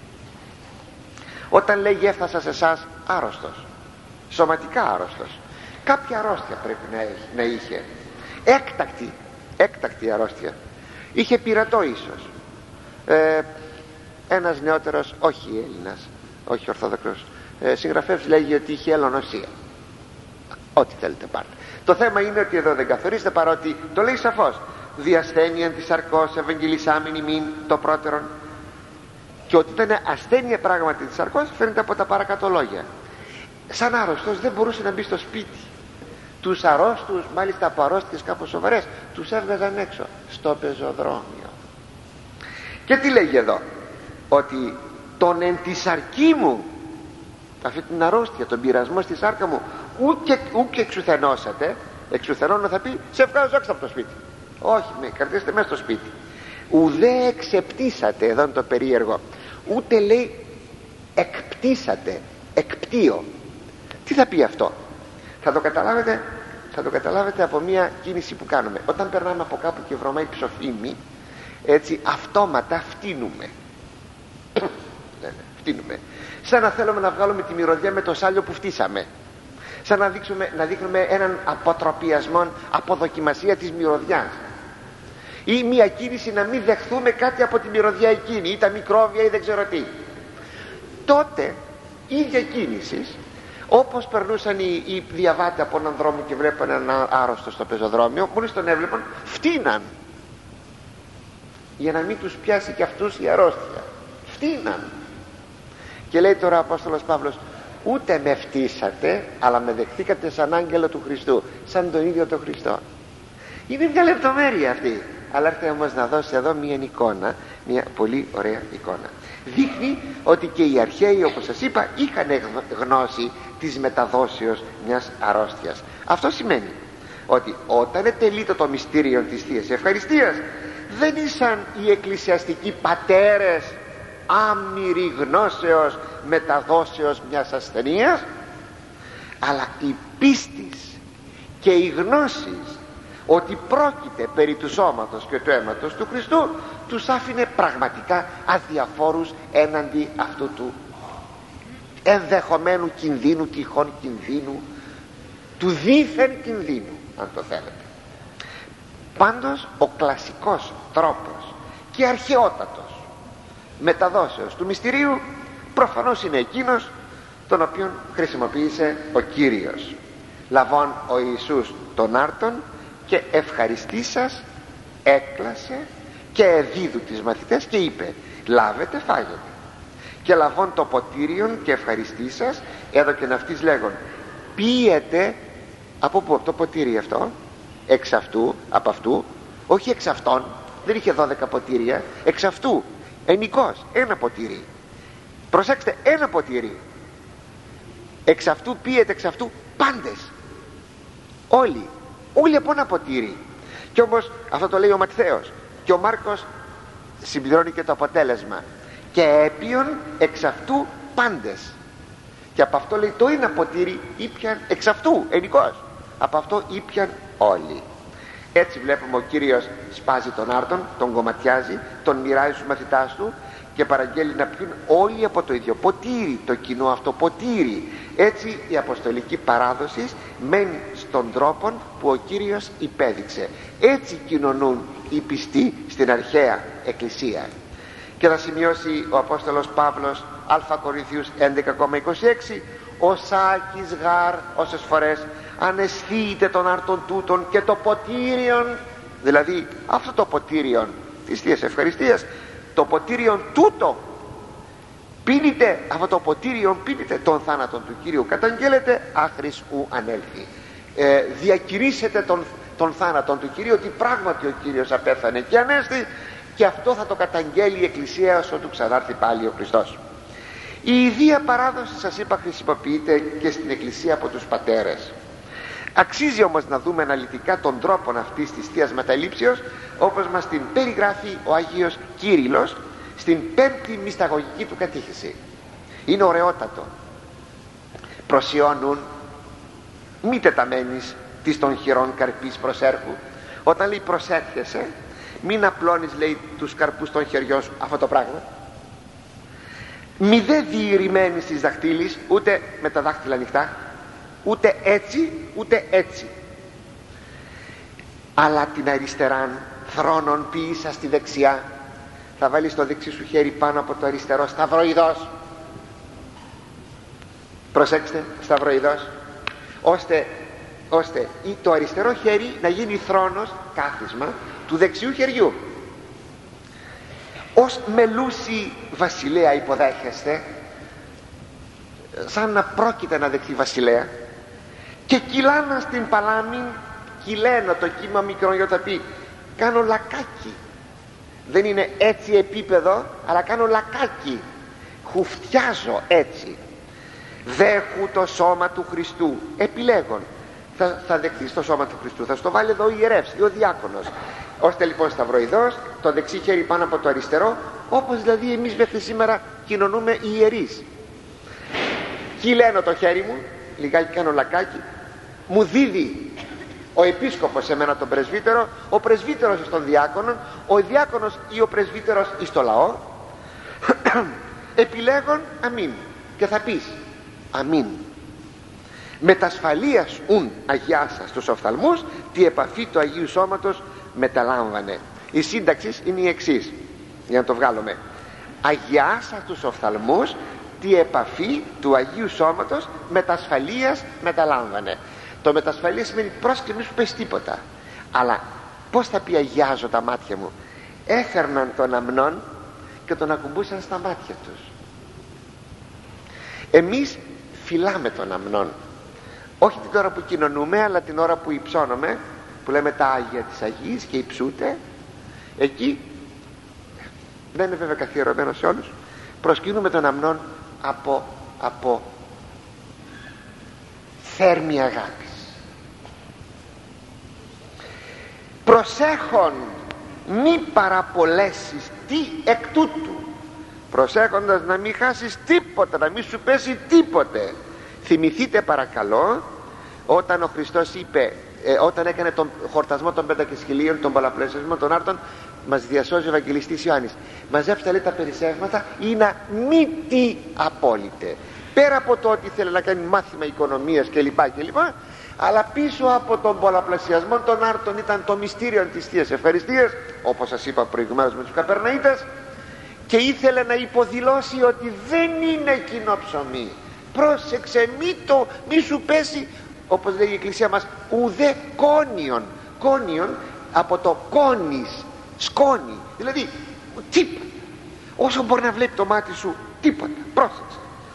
Όταν λέγει έφτασα σε εσάς άρρωστος, σωματικά άρρωστος, κάποια αρρώστια πρέπει να, έχει, να είχε, έκτακτη έκτακτη αρρώστια, είχε πειρατό ίσως, ε, ένας νεότερος, όχι Έλληνας, όχι Ορθόδοξος ε, συγγραφέας, λέγει ότι είχε ελονοσία. Ό,τι θέλετε πάρτε. Το θέμα είναι ότι εδώ δεν καθορίζεται, παρότι το λέει σαφώς, διασθένειαν της σαρκός ευαγγελισάμενη μην το πρώτερον, και ότι ήταν ασθένεια πράγματι της σαρκός φαίνεται από τα παρακάτω λόγια. Σαν άρρωστος δεν μπορούσε να μπει στο σπίτι. Τους αρρώστους, μάλιστα από αρρώστιες κάπως σοβαρές, τους έβγαζαν έξω στο πεζοδρόμιο. Και τι λέγει εδώ? Ότι τον εν τη σαρκή μου, αυτή την αρρώστια, τον πειρασμό στη σάρκα μου, ούτε, ούτε εξουθενώσατε. Εξουθενώνω θα πει σε βγάζω έξω από το σπίτι. Όχι, με κρατήστε μέσα στο σπίτι. Ουδέ εξεπτήσατε, εδώ είναι το περίεργο, ούτε λέει εκπτήσατε, εκπτύω. Τι θα πει αυτό? Θα το καταλάβετε, θα το καταλάβετε από μια κίνηση που κάνουμε. Όταν περνάμε από κάπου και βρωμάει ψοφίμη, έτσι αυτόματα φτύνουμε. φτύνουμε. Σαν να θέλουμε να βγάλουμε τη μυρωδιά με το σάλιο που φτύσαμε. Σαν να, δείξουμε, να δείχνουμε έναν αποτροπιασμό, αποδοκιμασία της μυρωδιάς. Ή μια κίνηση να μην δεχθούμε κάτι από τη μυρωδιά εκείνη, ή τα μικρόβια ή δεν ξέρω τι. Τότε ίδια κίνηση, όπως περνούσαν οι, οι διαβάτες από έναν δρόμο και βλέπαν έναν άρρωστο στο πεζοδρόμιο, μόλις τον έβλεπαν φτύναν, για να μην τους πιάσει και αυτούς η αρρώστια. Φτύναν. Και λέει τώρα ο Απόστολος Παύλος, ούτε με φτύσατε, αλλά με δεχθήκατε σαν άγγελο του Χριστού, σαν τον ίδιο τον Χριστό. Είναι μια λεπτομέρεια αυτή, αλλά έρχεται όμως να δώσει εδώ μια εικόνα, μια πολύ ωραία εικόνα. Δείχνει ότι και οι αρχαίοι, όπως σας είπα, είχαν γνώση της μεταδόσεως μιας αρρώστιας. Αυτό σημαίνει ότι όταν ετελείτο το μυστήριο της Θείας Ευχαριστίας, δεν ήσαν οι εκκλησιαστικοί πατέρες άμυροι γνώσεως μεταδόσεως μιας ασθενείας, αλλά η πίστης και η γνώση ότι πρόκειται περί του σώματος και του αίματος του Χριστού τους άφηνε πραγματικά αδιαφόρους έναντι αυτού του ενδεχομένου κινδύνου, τυχόν κινδύνου, του δίθεν κινδύνου, αν το θέλετε. Πάντως ο κλασικός τρόπος και αρχαιότατος μεταδόσεως του μυστηρίου προφανώς είναι εκείνος τον οποίον χρησιμοποίησε ο Κύριος. Λαβών ο Ιησούς τον άρτον και ευχαριστήσας έκλασε και εδίδου τις μαθητές και είπε, λάβετε φάγετε. Και λαβών το ποτήριον και ευχαριστήσας έδωκεν αυτής λέγον, πίετε. Από πού? Από το ποτήρι αυτό, εξ αυτού, από αυτού, όχι εξ αυτών, δεν είχε δώδεκα ποτήρια, εξ αυτού, ενικός, ένα ποτήρι. Προσέξτε, ένα ποτήρι. Εξ αυτού πίετε, εξ αυτού πάντες, όλοι, όλοι από ένα ποτήρι. Και όμως αυτό το λέει ο Ματθαίος, και ο Μάρκος συμπληρώνει και το αποτέλεσμα, και έπιον εξ αυτού πάντες. Και από αυτό λέει το ένα ποτήρι ήπιαν εξ αυτού, ενικός, από αυτό ήπιαν όλοι. Έτσι βλέπουμε ο Κύριος σπάζει τον άρτον, τον κομματιάζει, τον μοιράζει στους μαθητάς του και παραγγέλει να πιούν όλοι από το ίδιο ποτήρι, το κοινό αυτό ποτήρι. Έτσι η αποστολική παράδοση μένει στον τρόπο που ο Κύριος υπέδειξε. Έτσι κοινωνούν οι πιστοί στην αρχαία εκκλησία. Και θα σημειώσει ο Απόστολος Παύλος Α Κορινθίους έντεκα είκοσι έξι, ο Σάκης γάρ όσες φορές αναισθείτε τον άρτον τούτον και το ποτήριον, δηλαδή αυτό το ποτήριον της Θείας Ευχαριστίας, το ποτήριον τούτο πίνετε, αυτό το ποτήριον πίνετε τον θάνατον του Κύριου, καταγγέλλετε άχρης ου ανέλθει. ε, διακηρύσετε τον, τον θάνατον του Κυρίου, ότι πράγματι ο Κύριος απέθανε και ανέστη, και αυτό θα το καταγγέλει η Εκκλησία όσο του ξανάρθει πάλι ο Χριστός. Η ιδία παράδοση, σας είπα, χρησιμοποιείται και στην Εκκλησία από τους πατέρες. Αξίζει όμως να δούμε αναλυτικά τον τρόπο αυτής της Θείας Μεταλήψεως, όπως μας την περιγράφει ο Άγιος Κύριλλος στην πέμπτη μυσταγωγική του κατήχηση. Είναι ωραιότατο. Προσιώνουν μη τεταμένης της των χειρών καρπής προσέρχου. Όταν λέει προσέρχεσαι, μην απλώνεις, λέει, τους καρπούς των χεριών σου, αυτό το πράγμα. Μη δε διηρημένης της δαχτύλης, ούτε με τα δάχτυλα ανοιχτά, ούτε έτσι ούτε έτσι, αλλά την αριστεράν θρόνων ποιήσα στη δεξιά. Θα βάλεις το δεξί σου χέρι πάνω από το αριστερό σταυροειδός, προσέξτε, σταυροειδός, ώστε, ώστε το αριστερό χέρι να γίνει θρόνος, κάθισμα του δεξιού χεριού. Ως μελούσι βασιλέα υποδέχεστε, σαν να πρόκειται να δεχθεί βασιλέα, και κυλάνα στην παλάμη, κυλαίνω το κύμα μικρό για τα πει, κάνω λακάκι, δεν είναι έτσι επίπεδο, αλλά κάνω λακάκι, χουφτιάζω έτσι. Δέχου το σώμα του Χριστού, επιλέγων. Θα, θα δεχθείς το σώμα του Χριστού, θα στο βάλει εδώ ο ιερεύς ή ο διάκονος, ώστε λοιπόν σταυροειδός, το δεξί χέρι πάνω από το αριστερό, όπως δηλαδή εμείς μέχρι σήμερα κοινωνούμε οι ιερείς. Κυλαίνω το χέρι μου, λιγάκι κάνω λακάκι, μου δίδει ο επίσκοπος σε μένα τον πρεσβύτερο, ο πρεσβύτερος στον διάκονο, ο διάκονος ή ο πρεσβύτερος εις το λαό. Επιλέγον αμήν, και θα πεις αμήν. Μετασφαλείας ουν αγιάσα στους οφθαλμούς, τη επαφή του Αγίου Σώματος μεταλάμβανε. Η σύνταξη είναι η εξής, για να το βγάλουμε. Αγιάσα τους οφθαλμούς, τη επαφή του Αγίου Σώματος μετασφαλείας μεταλάμβανε. Το μετασφαλείας σημαίνει πρόσκληση, μη σου πες τίποτα. Αλλά πως θα πει αγιάζω τα μάτια μου? Έφερναν τον αμνόν και τον ακουμπούσαν στα μάτια τους. Εμείς φυλάμε τον αμνόν, όχι την ώρα που κοινωνούμε, αλλά την ώρα που υψώνουμε, που λέμε τα Άγια της Αγίας και υψούται, εκεί δεν είναι βέβαια καθιερωμένο σε όλους, προσκυνούμε τον αμνόν από, από θέρμη αγάπης. Προσέχον μη παραπολέσεις τι εκ τούτου, προσέχοντας να μην χάσεις τίποτα, να μην σου πέσει τίποτε. Θυμηθείτε παρακαλώ όταν ο Χριστός είπε, ε, όταν έκανε τον χορτασμό των πέντα και σχηλίων, τον πολλαπλασιασμό των άρτων, μας διασώζει ο Ευαγγελιστής Ιωάννης. Μαζέψτε λέει τα περισσεύματα ή να μη τι απόλυτε. Πέρα από το ότι ήθελε να κάνει μάθημα οικονομίας κλπ, κλπ, αλλά πίσω από τον πολλαπλασιασμό των άρτων ήταν το μυστήριο της Θείας Ευχαριστίας, όπως σας είπα προηγουμένως με τους Καπερναΐτες, και ήθελε να υποδηλώσει ότι δεν είναι κοινό ψωμί. Πρόσεξε, μη, το, μη σου πέσει, όπως λέει η Εκκλησία μας, ουδέ κόνιον. Κόνιον από το κόνης, σκόνη, δηλαδή τίποτα, όσο μπορεί να βλέπει το μάτι σου, τίποτα. Πρόσεξε.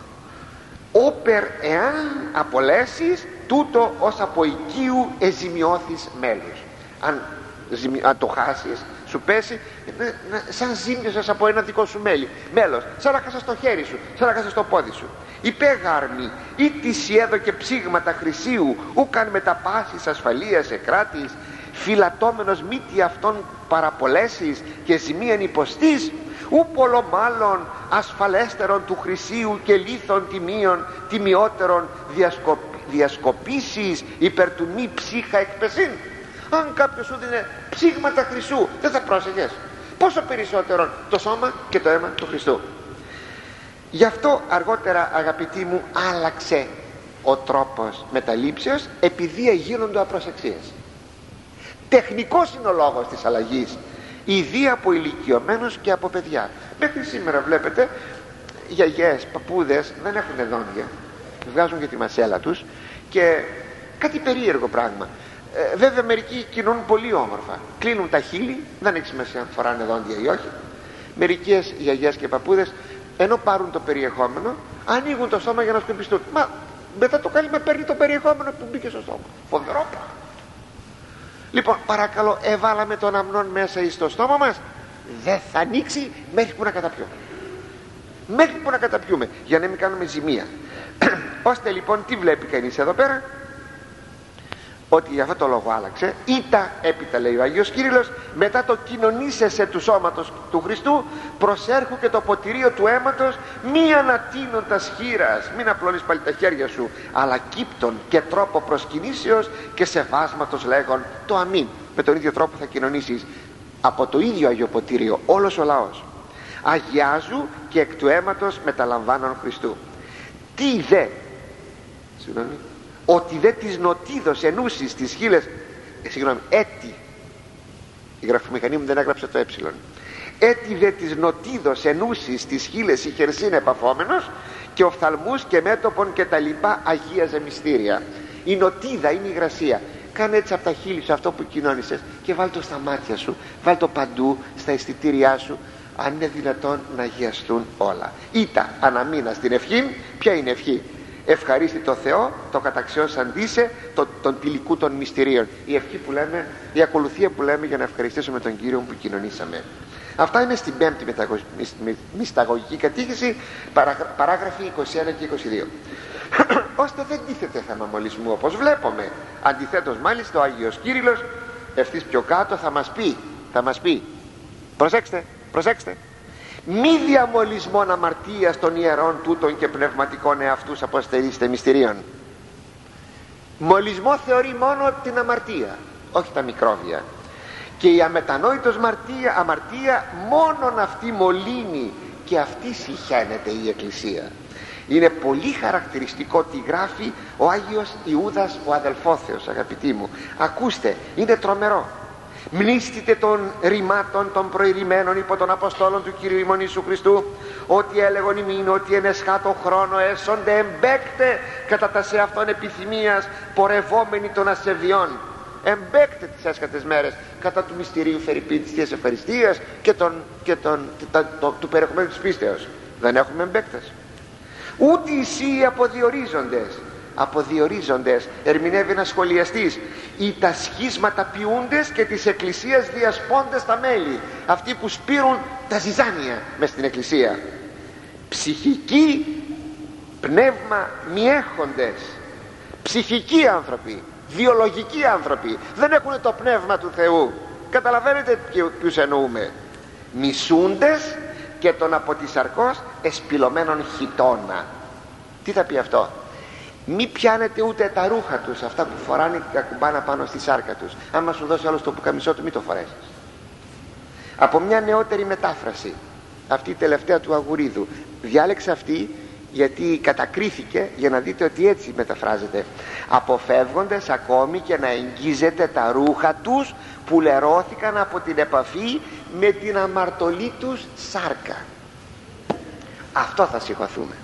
Όπερ εάν απολέσεις τούτο ως από οικίου εζημιώθεις μέλος. Αν, αν το χάσεις, σου πέσει σαν ζήμιωσες από ένα δικό σου μέλι, μέλος, σαν να χάσεις το χέρι σου, σαν να χάσεις το πόδι σου. Υπέγαρμη ή της έδω και ψήγματα χρυσίου, ούκαν με τα πάσης ασφαλείας εκράτης, φυλατώμενος μύτη αυτών παραπολέσεις και ζημίαν υποστής, ου πολλο μάλλον ασφαλέστερον του χρυσίου και λίθων τιμίων τιμιότερων διασκοπ, διασκοπήσεις υπέρ του μη ψύχα εκπεσίν. Αν κάποιος σου δίνει ψήγματα χρυσού, δεν θα πρόσεχες, πόσο περισσότερο το σώμα και το αίμα του Χριστού. Γι' αυτό αργότερα, αγαπητοί μου, άλλαξε ο τρόπος μεταλήψεως, επειδή γίνονται απροσεξίες. Τεχνικός είναι ο λόγος της αλλαγής, ιδία από ηλικιωμένους και από παιδιά. Μέχρι σήμερα βλέπετε γιαγιές, παππούδες δεν έχουν δόντια, βγάζουν και τη μασέλα τους και κάτι περίεργο πράγμα. Ε, βέβαια μερικοί κοινωνούν πολύ όμορφα, κλείνουν τα χείλη, δεν έχει σημασία αν φοράνε δόντια ή όχι. Μερικές γιαγιές και παππούδες, ενώ πάρουν το περιεχόμενο, ανοίγουν το στόμα για να σκουπιστούν. Μα μετά το κάλυμα παίρνει το περιεχόμενο που μπήκε στο στόμα. Φοβερό πράγμα. Λοιπόν, παρακαλώ, εβάλαμε τον αμνόν μέσα εις το στόμα μας, δεν θα ανοίξει μέχρι που να καταπιούμε. Μέχρι που να καταπιούμε, για να μην κάνουμε ζημία. Ώστε λοιπόν, τι βλέπει κανείς εδώ πέρα? Ότι για αυτό το λόγο άλλαξε. Ήτα έπειτα, λέει ο Άγιος Κύριλλος, μετά το κοινωνήσεσαι του σώματος του Χριστού, προσέρχου και το ποτηρίο του αίματος, μη ανατείνοντας χείρας, μην απλώνεις πάλι τα χέρια σου, αλλά κύπτον και τρόπο προσκυνήσεως και σεβάσματος λέγον το αμήν. Με τον ίδιο τρόπο θα κοινωνήσεις από το ίδιο Άγιο Ποτήριο όλος ο λαός. Αγιάζου και εκ του αίματος μεταλαμβάνων Χριστού. Τι δε, συγγνώμη, ότι δε της νοτίδος ενούσεις τις χείλες, ε, συγγνώμη, έτη, η γραφομηχανή μου δεν έγραψε το ε, έτη δε της νοτίδος ενούσεις τις χείλες η χερσίν επαφόμενος και οφθαλμούς και μέτωπον και τα λοιπά αγίαζε μυστήρια. Η νοτίδα είναι η υγρασία. Κάνε έτσι από τα χείλη σου αυτό που κοινώνησες και βάλ το στα μάτια σου, βάλ το παντού στα αισθητήριά σου, αν είναι δυνατόν να αγιαστούν όλα. Ήτα αναμείνα στην ευχή. Ποια είναι ευχή? Ευχαρίστη το Θεό, το καταξιώς αντίσε το, τον τυλικού των μυστηρίων. Η ευχή που λέμε, η ακολουθία που λέμε για να ευχαριστήσουμε τον Κύριο που κοινωνήσαμε. Αυτά είναι στην πέμπτη μεταγω... μυσταγωγική κατήχηση, παράγραφοι είκοσι ένα και είκοσι δύο. Ώστε δεν τίθεται θέμα μολυσμού όπως βλέπουμε. Αντιθέτως μάλιστα ο Άγιος Κύριλλος ευθύς πιο κάτω θα μας πει, θα μας πει, προσέξτε, προσέξτε, μη διαμολυσμόν αμαρτίας των ιερών τούτων και πνευματικών εαυτούς αποστερήστε μυστηρίων. Μολυσμό θεωρεί μόνο την αμαρτία, όχι τα μικρόβια. Και η αμετανόητος αμαρτία, αμαρτία μόνον αυτή μολύνει και αυτή συχαίνεται η Εκκλησία. Είναι πολύ χαρακτηριστικό τι γράφει ο Άγιος Ιούδας ο αδελφόθεος, αγαπητοί μου. Ακούστε, είναι τρομερό. Μνήστητε των ρημάτων των προηρημένων υπό των Αποστόλων του Κυρίου ημών Ιησού Χριστού, ότι έλεγον ημίν ότι εν εσχάτω χρόνο έσονται εμπέκτε κατά τα σε αυτών επιθυμίας πορευόμενοι των ασεβιών. Εμπέκτε τις έσχατες μέρες κατά του μυστηρίου φερειπή της Θείας Ευχαριστίας και, τον, και τον, τα, το, του περιεχομένου της πίστεως. Δεν έχουμε εμπέκτες. Ούτε οι σοί αποδιορίζοντες, από διορίζοντες, ερμηνεύει ένας σχολιαστής, ή τα σχίσματα ποιούντες και της εκκλησίας διασπώντες τα μέλη, αυτοί που σπείρουν τα ζυζάνια μες στην εκκλησία. Ψυχικοί, πνεύμα μη έχοντες, ψυχικοί άνθρωποι, βιολογικοί άνθρωποι, δεν έχουν το πνεύμα του Θεού. Καταλαβαίνετε ποιους εννοούμε? Μισούντες και τον από τη σαρκός εσπυλωμένων χιτώνα. Τι θα πει αυτό? Μη πιάνετε ούτε τα ρούχα τους, αυτά που φοράνε και ακουμπάνα πάνω στη σάρκα τους. Άμα σου δώσει άλλος το πουκαμισό του, μη το φορέσεις. Από μια νεότερη μετάφραση, αυτή η τελευταία του Αγουρίδου, διάλεξε αυτή γιατί κατακρίθηκε, για να δείτε ότι έτσι μεταφράζεται. Αποφεύγοντας ακόμη και να εγγίζετε τα ρούχα τους που λερώθηκαν από την επαφή με την αμαρτωλή τους σάρκα. Αυτό θα συγχωθούμε.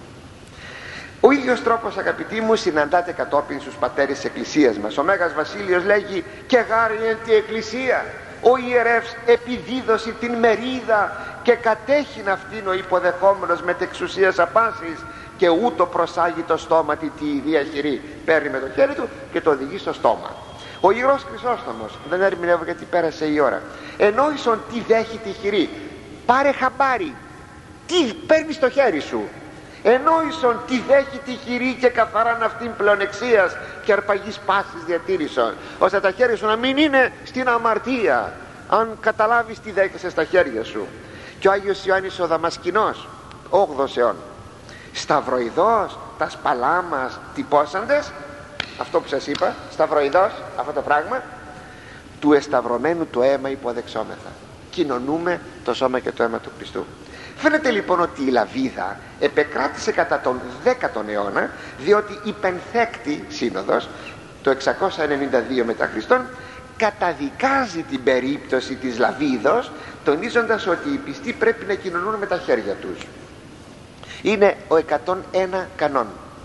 Ο ίδιος τρόπος, αγαπητοί μου, συναντάται κατόπιν στους πατέρες της Εκκλησίας μας. Ο Μέγας Βασίλειος λέγει: και γάρι εν τη Εκκλησία ο ιερεύς επιδίδωσε την μερίδα και κατέχειν αυτήν ο υποδεχόμενος μετεξουσίας απάσης, και ούτω προσάγει το στόμα τη διαχειρή. Παίρνει με το χέρι του και το οδηγεί στο στόμα. Ο Ιερός Χρυσόστομος, δεν ερμηνεύω γιατί πέρασε η ώρα, ενόησον τι δέχει τη χειρή. Πάρε χαμπάρι, τι παίρνει στο χέρι σου. Ενόησον τι δέχει τη χειρή και καθαράν αυτήν πλεονεξίας και αρπαγής πάσης διατήρησον, ώστε τα χέρια σου να μην είναι στην αμαρτία, αν καταλάβεις τι δέχεσαι στα χέρια σου. Και ο Άγιος Ιωάννης ο Δαμασκηνός, όγδοος αιώνα, σταυροειδώς τα σπαλά μας τυπώσαντες, αυτό που σας είπα, σταυροειδώς, αυτό το πράγμα, του εσταυρωμένου το αίμα υποδεξόμεθα. Κοινωνούμε το σώμα και το αίμα του Χριστού. Φαίνεται λοιπόν ότι η Λαβίδα επεκράτησε κατά τον δέκατον αιώνα, διότι η Πενθέκτη Σύνοδος το εξακόσια ενενήντα δύο μετά Χριστόν καταδικάζει την περίπτωση της Λαβίδος, τονίζοντας ότι οι πιστοί πρέπει να κοινωνούν με τα χέρια τους. Είναι ο εκατόν ένα κανόν.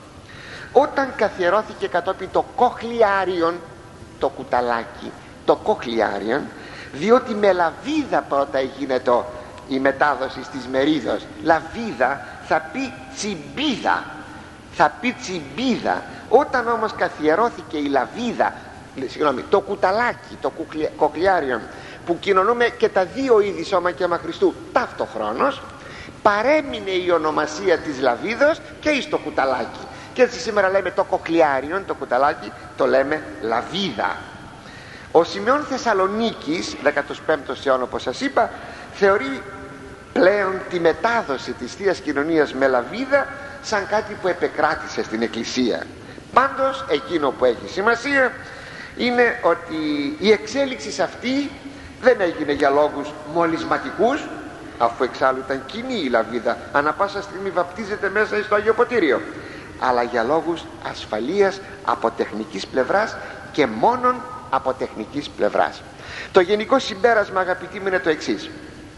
Όταν καθιερώθηκε κατόπιν το κοχλιάριον, το κουταλάκι, το κοχλιάριον, διότι με λαβίδα πρώτα έγινε το, η μετάδοση της μερίδος. Λαβίδα θα πει τσιμπίδα, θα πει τσιμπίδα. Όταν όμως καθιερώθηκε η λαβίδα, συγγνώμη, το κουταλάκι, το κοχλιάριον, που κοινωνούμε και τα δύο είδη σώμα και αίμα Χριστού ταυτοχρόνως, παρέμεινε η ονομασία της λαβίδος και εις το κουταλάκι, και έτσι σήμερα λέμε το κοχλιάριον, το κουταλάκι, το λέμε λαβίδα. Ο Σιμεών Θεσσαλονίκης, δέκατος πέμπτος αιώνα όπως σας είπα, θεωρεί πλέον τη μετάδοση της Θείας Κοινωνίας με λαβίδα σαν κάτι που επεκράτησε στην Εκκλησία. Πάντως εκείνο που έχει σημασία είναι ότι η εξέλιξη σε αυτή δεν έγινε για λόγους μολυσματικούς, αφού εξάλλου ήταν κοινή η λαβίδα, ανά πάσα στιγμή βαπτίζεται μέσα στο Αγίο Ποτήριο, αλλά για λόγους ασφαλείας από τεχνικής πλευράς και μόνον από τεχνικής πλευράς. Το γενικό συμπέρασμα, αγαπητοί μου, είναι το εξής: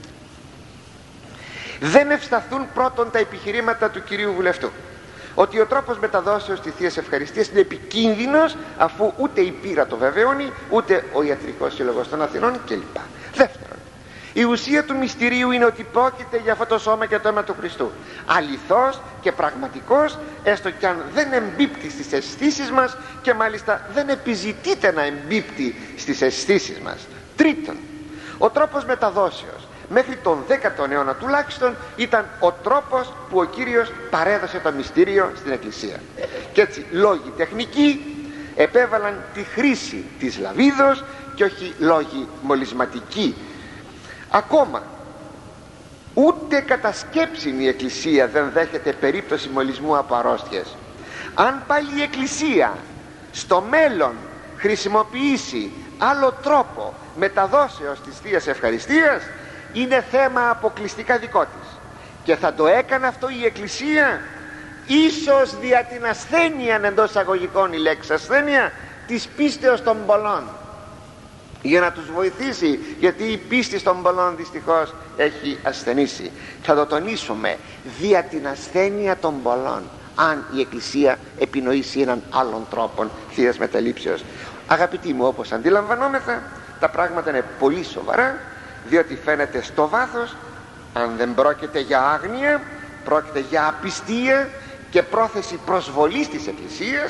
δεν ευσταθούν πρώτον τα επιχειρήματα του κυρίου βουλευτού ότι ο τρόπος μεταδόσεως της Θείας Ευχαριστίας είναι επικίνδυνος, αφού ούτε η πείρα το βεβαιώνει, ούτε ο Ιατρικός Σύλλογος των Αθηνών κλπ. Δεύτερον, η ουσία του μυστηρίου είναι ότι πρόκειται για αυτό το σώμα και το αίμα του Χριστού, αληθώς και πραγματικός, έστω κι αν δεν εμπίπτει στις αισθήσεις μας, και μάλιστα δεν επιζητείται να εμπίπτει στις αισθήσεις μας. Τρίτον, ο τρόπος μεταδόσεως μέχρι τον δέκατο αιώνα τουλάχιστον ήταν ο τρόπος που ο Κύριος παρέδωσε το μυστήριο στην Εκκλησία, και έτσι λόγοι τεχνικοί επέβαλαν τη χρήση της λαβίδος και όχι λόγοι μολυσματικοί. Ακόμα ούτε κατά σκέψην η Εκκλησία δεν δέχεται περίπτωση μολυσμού από αρρώστιες. Αν πάλι η Εκκλησία στο μέλλον χρησιμοποιήσει άλλο τρόπο μεταδόσεως της Θείας Ευχαριστίας, είναι θέμα αποκλειστικά δικό της, και θα το έκανε αυτό η Εκκλησία ίσως δια την ασθένεια, εντός αγωγικών η λέξη ασθένεια, της πίστεως των πολλών, για να τους βοηθήσει, γιατί η πίστη των πολλών δυστυχώς έχει ασθενήσει. Θα το τονίσουμε, δια την ασθένεια των πολλών, αν η Εκκλησία επινοήσει έναν άλλον τρόπο Θείας μεταλήψεως. Αγαπητοί μου, όπως αντιλαμβανόμεθα, τα πράγματα είναι πολύ σοβαρά, διότι φαίνεται στο βάθος, αν δεν πρόκειται για άγνοια, πρόκειται για απιστία και πρόθεση προσβολής της Εκκλησίας,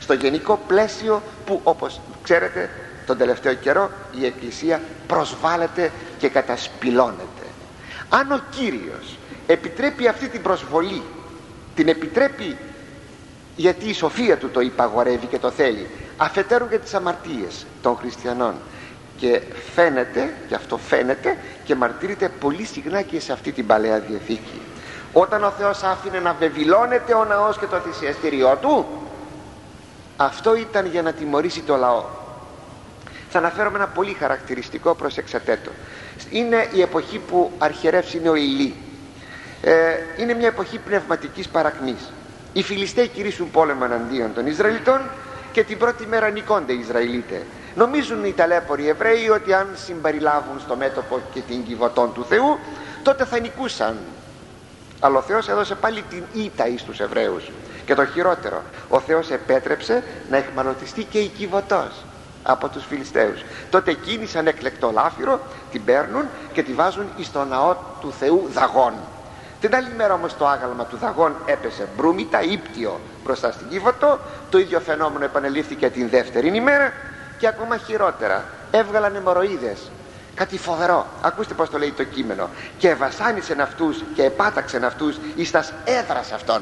στο γενικό πλαίσιο που, όπως ξέρετε, τον τελευταίο καιρό η Εκκλησία προσβάλλεται και κατασπυλώνεται. Αν ο Κύριος επιτρέπει αυτή την προσβολή, την επιτρέπει γιατί η σοφία του το υπαγορεύει και το θέλει, αφετέρου για τις αμαρτίες των χριστιανών, και φαίνεται, και αυτό φαίνεται και μαρτύρεται πολύ συχνά και σε αυτή την Παλαιά Διαθήκη, όταν ο Θεός άφηνε να βεβηλώνεται ο ναός και το θυσιαστήριό του, αυτό ήταν για να τιμωρήσει το λαό. Θα αναφέρομαι ένα πολύ χαρακτηριστικό, προσέξατε το. Είναι η εποχή που αρχιερεύς είναι ο Ηλί. ε, είναι μια εποχή πνευματικής παρακμής. Οι Φιλιστέοι κηρύσσουν πόλεμο εναντίον των Ισραηλιτών και την πρώτη μέρα νικώνται οι Ισραηλίτες. Νομίζουν οι ταλέποροι Εβραίοι ότι αν συμπαριλάβουν στο μέτωπο και την Κιβωτών του Θεού, τότε θα νικούσαν. Αλλά ο Θεός έδωσε πάλι την ήττα εις τους Εβραίους. Και το χειρότερο, ο Θεός επέτρεψε να εχμαλωτιστεί και η Κιβωτός από τους Φιλιστέους. Τότε εκείνοι σαν εκλεκτό λάφυρο την παίρνουν και τη βάζουν εις το ναό του Θεού Δαγών. Την άλλη μέρα όμως το άγαλμα του Δαγών έπεσε μπρούμητα, ύπτιο μπροστά στην Κιβωτό. Το ίδιο φαινόμενο επανελήφθηκε την δεύτερη ημέρα και ακόμα χειρότερα, έβγαλαν αιμορροίδες. Κάτι φοβερό, ακούστε πως το λέει το κείμενο. Και βασάνισεν αυτούς και επάταξεν αυτούς εις τας έδρας αυτών.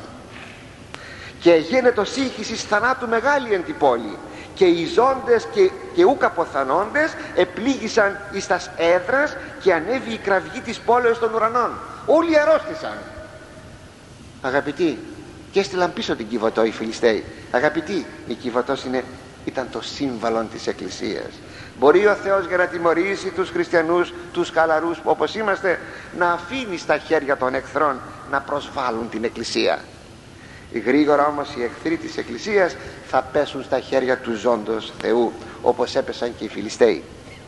Και γένετο σύγχυσης θανάτου μεγάλη εν την πόλη. Και οι ζώντες και, και ούκ αποθανόντες επλήγησαν εις τας έδρας και ανέβη η κραυγή της πόλεως των ουρανών. Όλοι αρρώστησαν. Αγαπητοί, και έστειλαν πίσω την Κιβωτό οι Φιλιστέοι. Αγαπητοί, η Κιβωτός είναι, ήταν το σύμβαλλον της Εκκλησίας. Μπορεί ο Θεός για να τιμωρήσει τους χριστιανούς, τους χαλαρούς όπως είμαστε, να αφήνει στα χέρια των εχθρών να προσβάλλουν την Εκκλησία. Γρήγορα όμως οι εχθροί της Εκκλησίας θα πέσουν στα χέρια του ζώντος Θεού, όπως έπεσαν και οι Φιλιστέοι.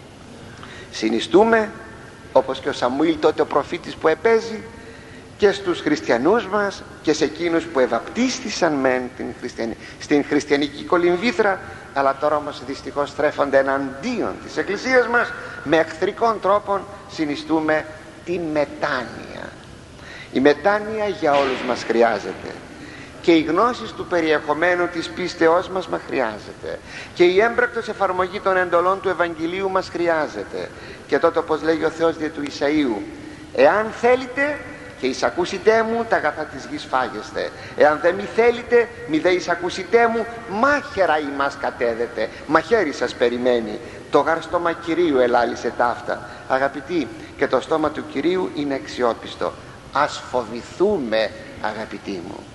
Συνιστούμε, όπως και ο Σαμουήλ τότε ο προφήτης που επέζει, και στους χριστιανούς μας και σε εκείνους που ευαπτίστησαν μεν την χριστιανή, στην χριστιανική κολυμβήθρα, αλλά τώρα όμως δυστυχώς στρέφονται εναντίον της Εκκλησίας μας με εχθρικών τρόπων. Συνιστούμε την μετάνοια. Η μετάνοια για όλους μας χρειάζεται, και η γνώση του περιεχομένου της πίστεώς μας μας χρειάζεται, και η έμπρακτος εφαρμογή των εντολών του Ευαγγελίου μας χρειάζεται. Και τότε, όπως λέγει ο Θεός δια του Ισαΐου, εάν θέλετε και εισακούσιτέ μου, τα αγαθά της γης φάγεστε. Εάν δεν μη θέλετε, μη δε εισακούσιτέ μου, μάχαιρα ημάς κατέδετε. Μαχαίρι σας περιμένει. Το γάρ στόμα Κυρίου ελάλησε ταύτα. Αγαπητοί, και το στόμα του Κυρίου είναι αξιόπιστο. Ας φοβηθούμε, αγαπητοί μου.